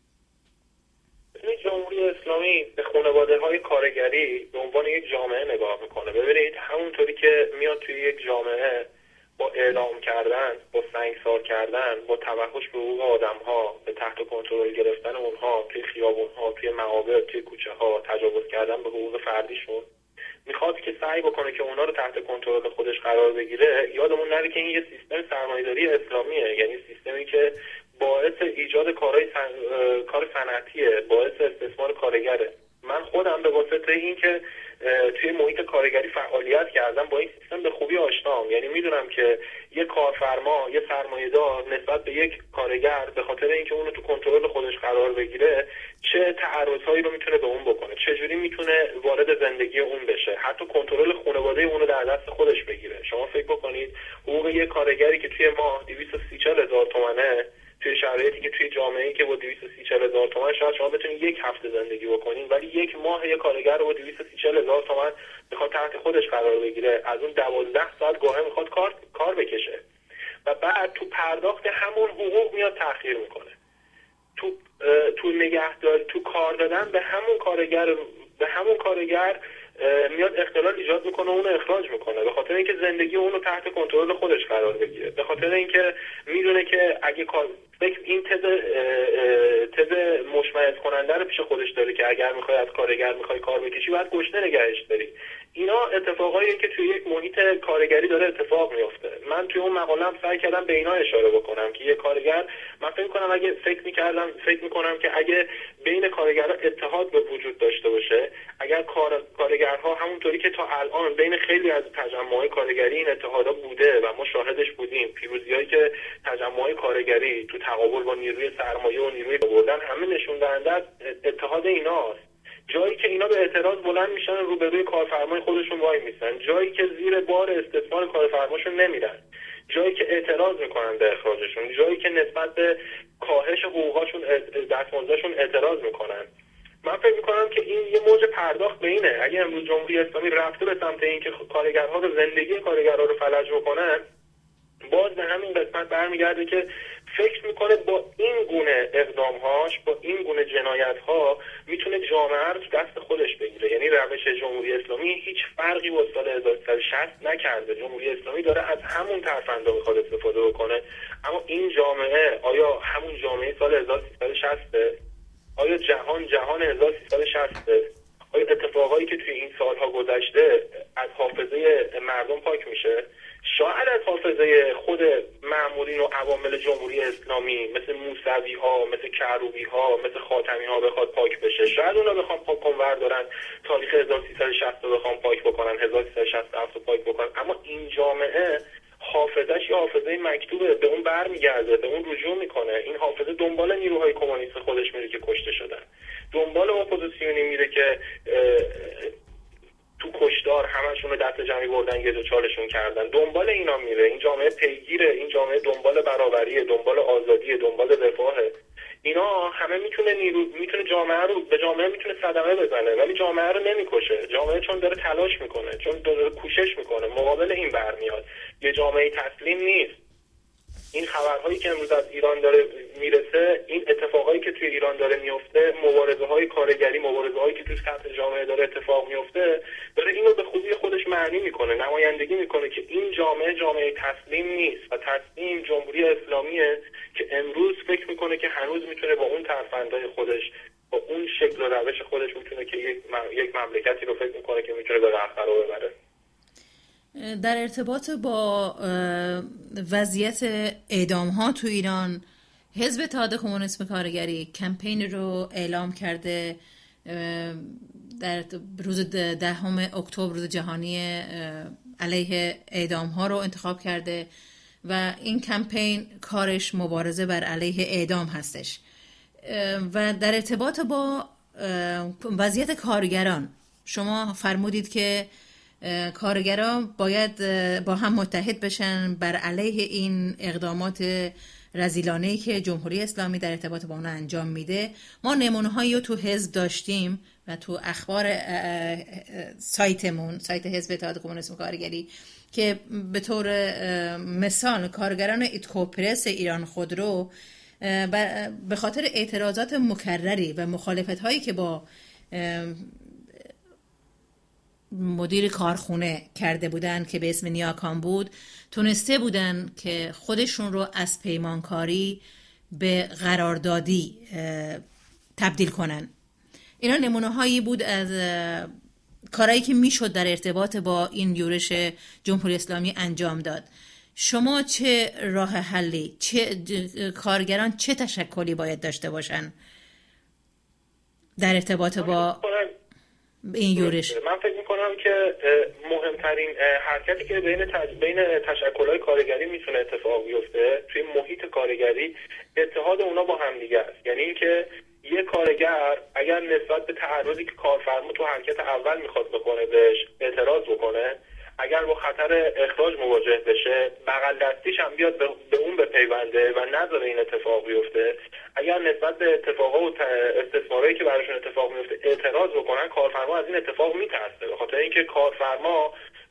جمهوری اسلامی به خانواده‌های کارگری به عنوان یک جامعه نگاه میکنه. ببینید همونطوری که میاد توی یک جامعه با اعدام کردن، با سنگسار کردن، با توحش به حقوق آدم‌ها، به تحت کنترل گرفتن اونها توی خیابون‌ها، توی معابر، توی کوچه‌ها، تجاوز کردن به حقوق فردیشون، میخواد که سعی بکنه که اونا رو تحت کنترل خودش قرار بگیره. یادمون نره که این یه سیستم سرمایه‌داری اسلامیه، یعنی سیستمی که باعث ایجاد کار صنعتیه، باعث استثمار کارگره. من خودم به واسطه این که توی محیط کارگری فعالیت کردم با این سیستم به خوبی آشنام، یعنی میدونم که یک کارفرما، یک سرمایه‌دار نسبت به یک کارگر به خاطر اینکه اون رو تو کنترل خودش قرار بگیره چه تعرضایی رو میتونه به اون بکنه، چجوری میتونه وارد زندگی اون بشه، حتی کنترل خانواده اون رو در دست خودش بگیره. شما فکر بکنید حقوق یک کارگری که توی ماه 230,000 تومانه، توی شرایطی که توی جامعه‌ای که با 230,000 تومان شاید شما بتونید یک هفته زندگی بکنید، ولی یک ماه یک کارگر رو با 230,000 تومان میخواد تحت خودش قرار بگیره، از اون 12 ساعت گاهی میخواد کار بکشه و بعد تو پرداخت همون حقوق میاد تأخیر میکنه، تو نگهداری، تو کار دادن به همون کارگر میاد اختلال ایجاد میکنه و اون اخراج میکنه، به خاطر اینکه زندگی اونو تحت کنترل خودش قرار بگیره، به خاطر اینکه میدونه که اگه این تز مشمئز کننده رو پیش خودش داره که اگر میخوای از کارگر میخوای کار بکشی باید گشنه نگهش داری. اینا اتفاقاییه که توی یک محیط کارگری داره اتفاق میفته. من توی اون مقاله‌ام سعی کردم به اینا اشاره بکنم که یک کارگر، من فکر میکنم که اگه بین کارگرها اتحاد به وجود داشته باشه، اگر کارگرها همونطوری که تا الان بین خیلی از تجمع‌های کارگری این اتحادها بوده و ما شاهدش بودیم، پیروزی‌هایی که تجمع‌های کارگری تو تقابل با نیروی سرمایه و نیروی بردن همه نشون دهنده از اتحاد ایناست. جایی که اینا به اعتراض بلند میشن رو به روی کارفرمای خودشون وای میسن، جایی که زیر بار استثمار کارفرماشون نمیرن، جایی که اعتراض میکنن به اخراجشون، جایی که نسبت به کاهش حقوقاشون دستمزدشون اعتراض میکنن. من فکر میکنم که این یه موج پرداخت به اینه. اگه امروز جمهوری اسلامی رفته به سمت اینکه کارگرها رو، زندگی کارگرها رو فلج بکنن، باز به همین قسمت برمیگرده که فکر میکنه با این گونه اقدامهاش، با این گونه جنایتها میتونه جامعه رو دست خودش بگیره. یعنی روش جمهوری اسلامی هیچ فرقی با سال 1360 نکرده. جمهوری اسلامی داره از همون ترفندا میخواد استفاده بکنه، اما این جامعه آیا همون جامعه سال 1360؟ آیا جهان 1360؟ آیا اتفاقایی که توی این سالها گذشته از حافظه مردم پاک میشه؟ شاید از حافظه خود مامورین و عوامل جمهوری اسلامی مثل موسوی ها، مثل کروبی ها، مثل خاتمی ها بخواد پاک بشه. شاید اونا بخوام پاک کنور دارن تاریخ 1360 رو بخوام پاک بکنن، 1367 رو پاک بکنن، اما این جامعه حافظش یا حافظه مکتوبه، به اون برمیگرده، به اون رجوع میکنه. این حافظه دنبال نیروهای کمونیست خودش میره که کشته شدن، دنبال اپوزیسیونی میره که تو کشدار همشون رو دست جمعی بردن یه دو چالشون کردن، دنبال اینا میره. این جامعه پیگیره، این جامعه دنبال برابریه، دنبال آزادیه، دنبال رفاهه. اینا همه میتونه جامعه رو، به جامعه میتونه صدمه بزنه ولی جامعه رو نمیکشه. جامعه چون داره تلاش میکنه، چون داره کوشش میکنه، مقابل این برمیاد. یه جامعه تسلیم نیست. این خبرهایی که امروز از ایران داره میرسه، این اتفاقایی که توی ایران داره میفته، مبارزه‌های کارگری، مبارزه‌هایی که توی سطح جامعه داره اتفاق میفته، داره اینو به خوبی خودش معنی میکنه، نمایندگی میکنه که این جامعه تسلیم نیست و تسلیم جمهوری اسلامیه که امروز فکر میکنه که هنوز میتونه با اون ترفندهای خودش، با اون شکل و روش خودش میتونه که یک مملکتی رو فکر میکنه که میتونه به رهبر رو ببره. در ارتباط با وضعیت اعدام ها تو ایران، حزب اتحاد کمونیسم کارگری کمپین رو اعلام کرده در روز 10 اکتبر، روز جهانی علیه اعدام ها رو انتخاب کرده و این کمپین کارش مبارزه بر علیه اعدام هستش. و در ارتباط با وضعیت کارگران، شما فرمودید که کارگران باید با هم متحد بشن بر علیه این اقدامات رذیلانه‌ای که جمهوری اسلامی در ارتباط با اون انجام میده. ما نمونه‌هایی رو تو حزب داشتیم و تو اخبار سایتمون، سایت حزب اتحاد کمونیسم کارگری، که به طور مثال کارگران ایتکوپرس ایران خودرو به خاطر اعتراضات مکرری و مخالفت‌هایی که با مدیر کارخونه کرده بودن که به اسم نیاکان بود، تونسته بودن که خودشون رو از پیمانکاری به قراردادی تبدیل کنن. اینا نمونه هایی بود از کارهایی که میشد در ارتباط با این یورش جمهوری اسلامی انجام داد. شما چه راه حلی، کارگران چه تشکلی باید داشته باشن در ارتباط با این یورش؟ من فکر میکنم که مهمترین حرکتی که بین تشکل‌های کارگری میتونه اتفاق بیفته توی محیط کارگری، اتحاد اونا با هم دیگه است. یعنی اینکه یه کارگر اگر نسبت به تعرضی که کارفرما تو حرکت اول میخواد بکنه بهش اعتراض بکنه، اگر با خطر اخراج مواجه بشه، بغل دستیش هم بیاد به اون بپیونده و نذاره این اتفاق بیفته، اگر نسبت به اتفاقا و استثمارایی که براشون اتفاق میفته اعتراض بکنن، کارفرما از این اتفاق میترسه، به خاطر اینکه کارفرما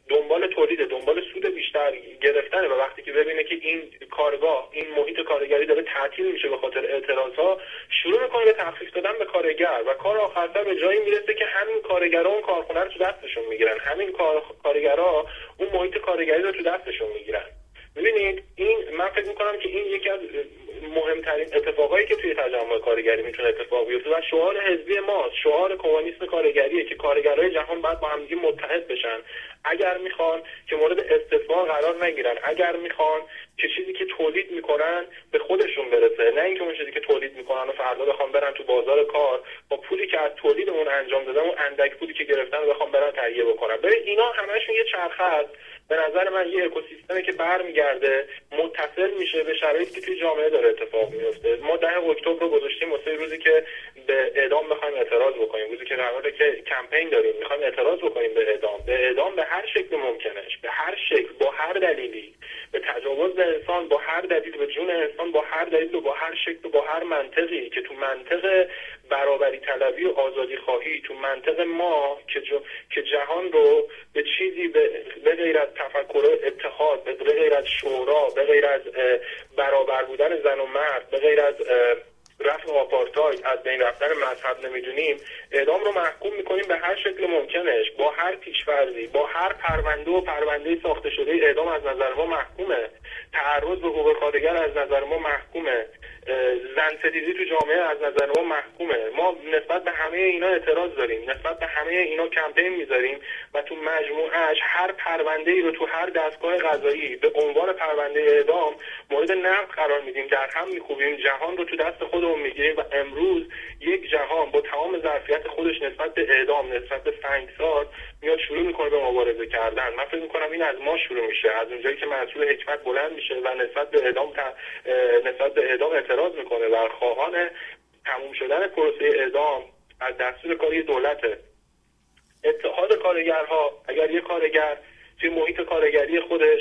دنبال تولید، دنبال سود بیشتر گرفتنه و وقتی که ببینه که این کارگاه، این محیط کارگری داره تعطیل میشه به خاطر اعتراضها، شروع میکنه به تخفیف دادن به کارگر و کار آخرتر به جایی میرسه که همین کارگرها اون کارخونه رو تو دستشون میگیرن، همین کارگرها اون محیط کارگری رو تو دستشون میگیرن. ببینید من فکر میکنم که این یکی از مهمترین اتفاقایی که توی تجمع کارگری میتونه اتفاق بیفته و شعار حزبی ماست، شعار کمونیسم کارگریه که کارگرای جهان باید با همدیگه متحد بشن اگر میخوان که مورد استثمار قرار نگیرن، اگر میخوان که چیزی که تولید میکنن به خودشون برسه، نه اینکه اون چیزی که تولید میکنن و فردا بخوام برن تو بازار کار با پولی که از تولیدمون انجام دادن اون اندک پولی که گرفتن رو بخوام برن تهیه بکنن. ببین اینا همشون یه چرخه است. به نظر من یه اکوسیستمی که برمیگرده متصل میشه به شرایطی که توی جامعه داره اتفاق میفته. ما 10 اکتبر رو گذاشتیم واسه روزی که به اعدام بخوایم اعتراض بکنیم، روزی که قراره که کمپین داریم میخوایم اعتراض بکنیم به اعدام به هر شکل ممکنش، به هر شکل، با هر دلیلی، به تجاوز به انسان با هر دلیل، به جون انسان با هر دلیل و با هر شکل و با هر منطقی که تو منطق برابری طلبی و آزادی خواهی، تو منطق ما که جهان رو به چیزی به غیر از تفکر اتحاد، به غیر از شورا، به غیر از برابر بودن زن و مرد، به غیر از رفع آپارتاید، از بین رفتن مذهب نمیدونیم، اعدام رو محکوم میکنیم به هر شکل ممکنش، با هر پیش‌فرضی، با هر پرونده ساخته شده اعدام از نظر ما محکومه، تعرض به حقوق کارگر از نظر ما محکومه، زن ستیزی تو جامعه از نظر ما محکومه. ما نسبت به همه اینا اعتراض داریم، نسبت به همه اینا کمپین میذاریم و تو مجموعش هر پرونده‌ای رو تو هر دستگاه قضایی به عنوان پرونده اعدام مورد نقد قرار میدیم، در هم میکوبیم، جهان رو تو دست خودمون میگیریم و امروز یک جهان با تمام ظرفیت خودش نسبت به اعدام، نسبت به سنگسار میاد شروع میکنه به مبارزه کردن. من فکر میکنم این از ما شروع میشه، از اونجایی که منصور حکمت بلند میشه و نسبت به اعدام اعتراض میکنه و خواهان تموم شدن پروسه اعدام از دستور کاری دولته. اتحاد کارگرها، اگر یک کارگر توی محیط کارگری خودش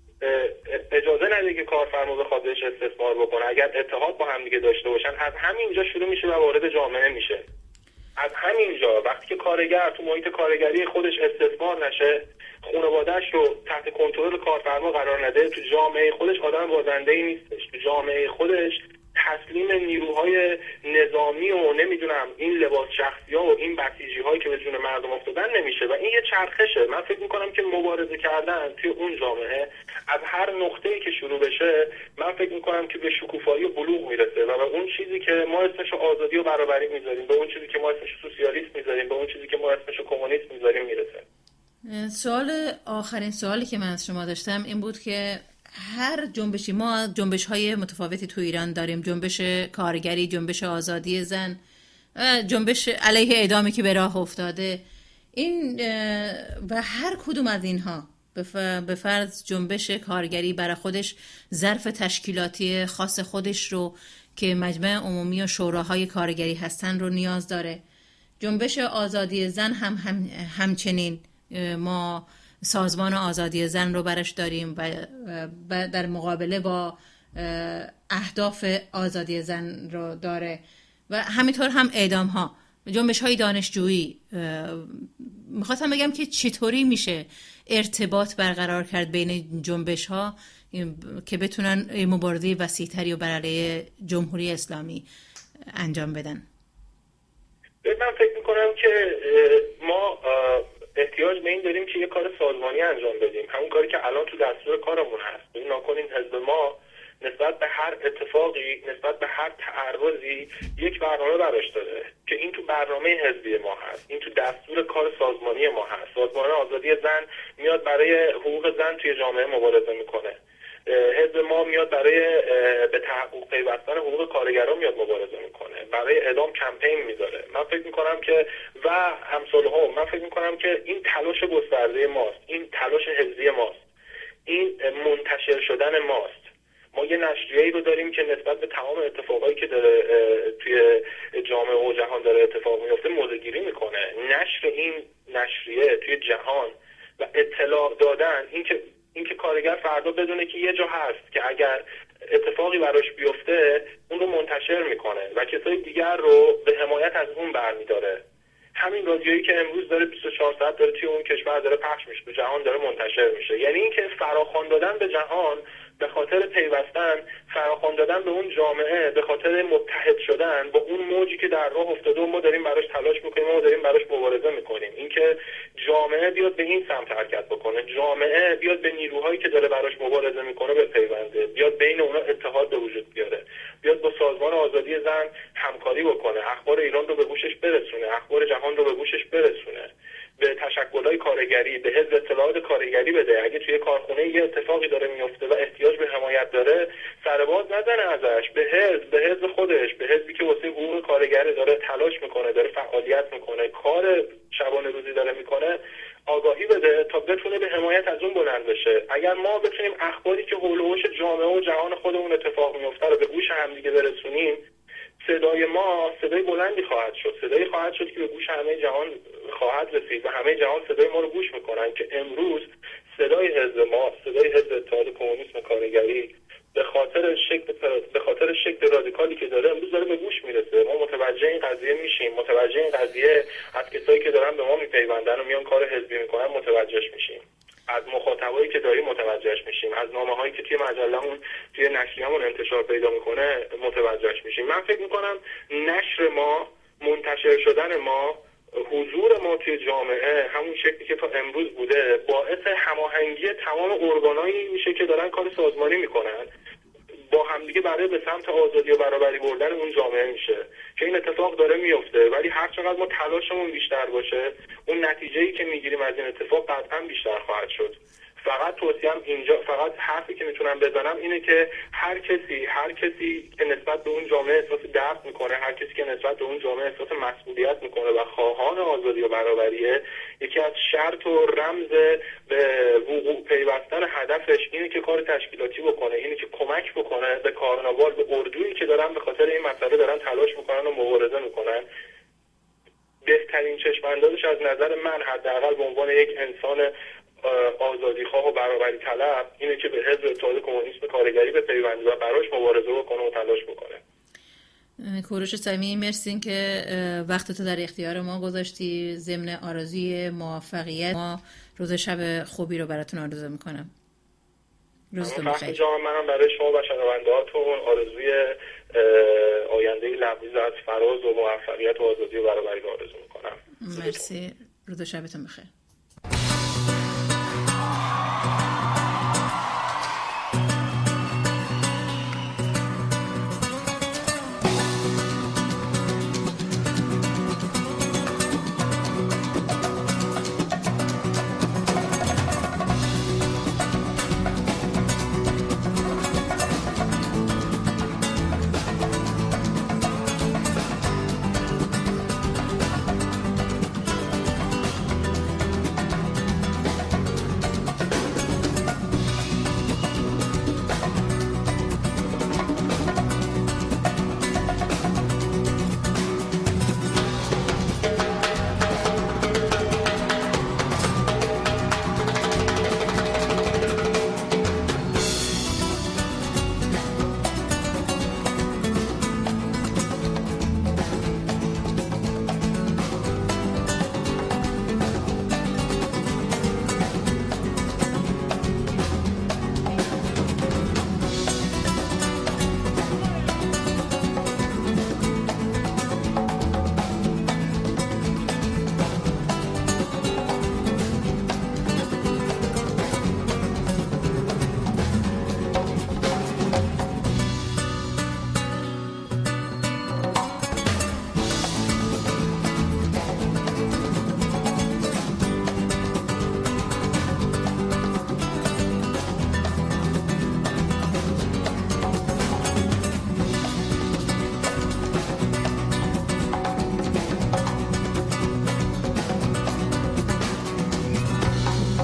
اجازه نده که کارفرما به خاطرش استثمار بکنه، اگر اتحاد با هم دیگه داشته باشن، از همینجا شروع میشه و وارد جامعه میشه. از همینجا وقتی که کارگر تو محیط کارگری خودش استثمار نشه، خانواده‌اش رو تحت کنترل کارفرما قرار نده، تو جامعه خودش آدم بازنده‌ای نیستش، تو جامعه خودش تسلیم نیروهای نظامی و نمیدونم این لباس شخصی‌ها و این بسیجی‌هایی که به جون مردم افتادن نمیشه و این یه چرخشه. من فکر می‌کنم که مبارزه کردن توی اون جامعه از هر نقطه‌ای که شروع بشه، من فکر می‌کنم که به شکوفایی و بلوغ میرسه و به اون چیزی که ما اسمش آزادی و برابری می‌ذاریم، به اون چیزی که ما اسمش سوسیالیسم می‌ذاریم، به اون چیزی که ما اسمش کمونیسم می‌ذاریم میرسه. آخرین سوالی که من از شما داشتم این بود که هر جنبشی، ما جنبش‌های متفاوتی تو ایران داریم، جنبش کارگری، جنبش آزادی زن، جنبش علیه اعدامی که به راه افتاده، این و هر کدوم از اینها به فرض جنبش کارگری برای خودش ظرف تشکیلاتی خاص خودش رو که مجمع عمومی و شوراهای کارگری هستن رو نیاز داره. جنبش آزادی زن همچنین ما سازمان آزادی زن رو برش داریم و در مقابله با اهداف آزادی زن رو داره و همینطور هم اعدام ها، جنبش های دانشجویی. میخواستم بگم که چطوری میشه ارتباط برقرار کرد بین جنبش ها که بتونن مبارزه وسیع‌تری و بر علیه جمهوری اسلامی انجام بدن. من فکر میکنم که ما احتیاج به این داریم که یه کار سازمانی انجام بدیم، همون کاری که الان تو دستور کارمون هست. این ناکنین حزب ما نسبت به هر اتفاقی، نسبت به هر تعرضی یک برنامه براش داره که این تو برنامه حزبی ما هست، این تو دستور کار سازمانی ما هست. سازمان آزادی زن میاد برای حقوق زن توی جامعه مبارزه میکنه، حزب ما میاد برای به تحقق پیوستن حقوق کارگران میاد مبارزه میکنه، برای اعدام کمپین میذاره. من فکر میکنم که و همسال هم من فکر میکنم که این تلاش گسترده ماست، این تلاش حزبی ماست، این منتشر شدن ماست. ما یه نشریه‌ای رو داریم که نسبت به تمام اتفاقایی که داره توی جامعه و جهان داره اتفاق میفته موضع‌گیری میکنه. نشر این نشریه توی جهان و اطلاع دادن، اینکه کارگر فردا بدونه که یه جا هست که اگر اتفاقی براش بیفته اون رو منتشر میکنه و کسای دیگر رو به حمایت از اون برمیداره. همین رادیویی که امروز داره 24 ساعت داره توی اون کشور داره پخش میشه، به جهان داره منتشر میشه. یعنی اینکه فراخوان دادن به جهان به خاطر پیوستن، فراخوان دادن به اون جامعه به خاطر متحد شدن با اون موجی که در راه افتاده و ما داریم براش تلاش میکنیم، ما داریم براش مبارزه میکنیم. اینکه جامعه بیاد به این سمت حرکت بکنه، جامعه بیاد به نیروهایی که داره براش مبارزه میکنه بپیونده، بیاد بین اونا اتحاد به وجود بیاره، بیاد با سازمان آزادی زن همکاری بکنه، اخبار ایران رو به گوشش برسونه، اخبار جهان رو به گوشش برسونه، به تشکل‌های کارگری، به حزب اطلاعات کارگری بده. اگه توی کارخونه یه اتفاقی داره میفته و احتیاج به حمایت داره، سرباز نزنه ازش، به حزب خودش، به حزبی که واسه حقوق کارگر داره تلاش میکنه، داره فعالیت میکنه، کار شبانه روزی داره میکنه، آگاهی بده تا بتونه به حمایت از اون بلند بشه. اگر ما بتونیم اخباری که حول و حوش جامعه و جهان خودمون اتفاق میفته رو به گوش همدیگه برسونیم، صدای ما صدای بلندی خواهد شد، صدایی خواهد شد که به گوش همه جهان خواهد رسید و همه جهان صدای ما رو گوش میکنن که امروز صدای حزب ما، صدای حزب اتحاد کمونیسم کارگری به خاطر شکل رادیکالی که داره امروز داره به گوش میرسه. ما متوجه این قضیه میشیم، متوجه این قضیه از کسایی که دارن به ما میپیوندن و میان کار حزبی میکنن متوجهش میشیم، از مخاطبایی که داریم متوجهش میشیم، از نامه‌هایی که توی مجله‌مون توی نشریه‌مون انتشار پیدا میکنه متوجهش میشیم. من فکر میکنم نشر ما، منتشر شدن ما، حضور ما توی جامعه همون شکلی که تا امروز بوده باعث هماهنگی تمام ارگانایی میشه که دارن کار سازمانی میکنن با همدیگه برای به سمت آزادی و برابری بردن اون جامعه میشه که این اتفاق داره میفته. ولی هر چقدر ما تلاشمون بیشتر باشه، اون نتیجه‌ای که میگیریم از این اتفاق قطعا بیشتر خواهد شد. فقط توصیه‌ام اینجا، فقط حرفی که میتونم بزنم اینه که هر کسی که نسبت به اون جامعه احساس درد میکنه، هر کسی که نسبت به اون جامعه احساس مسئولیت میکنه و خواهان آزادی و برابریه، یکی از شرط و رمز به وقوع پیوستن هدفش اینه که کار تشکیلاتی بکنه، اینه که کمک بکنه به کارناوال، به اردویی که دارن به خاطر این مسئله دارن تلاش میکنن و مبارزه میکنن. بهترین چشم‌اندازش از نظر من، حداقل به عنوان یک انسان آزادیخواه و برابری طلب، اینه که به حزب اتحاد کمونیسم کارگری بپیونده و براش مبارزه بکنه و تلاش بکنه. کوروش صمیمی، مرسی که وقتتو در اختیار ما گذاشتی. ضمن آرزوی موفقیت، ما روز شب خوبی رو براتون آرزو میکنم. روزتون بخیر. منم برای شما و شنونده‌هاتون آرزوی آینده لبریز از فراز و موفقیت و آزادی و برابری رو آرزو میکنم. مرسی. روز شبتون بخیر.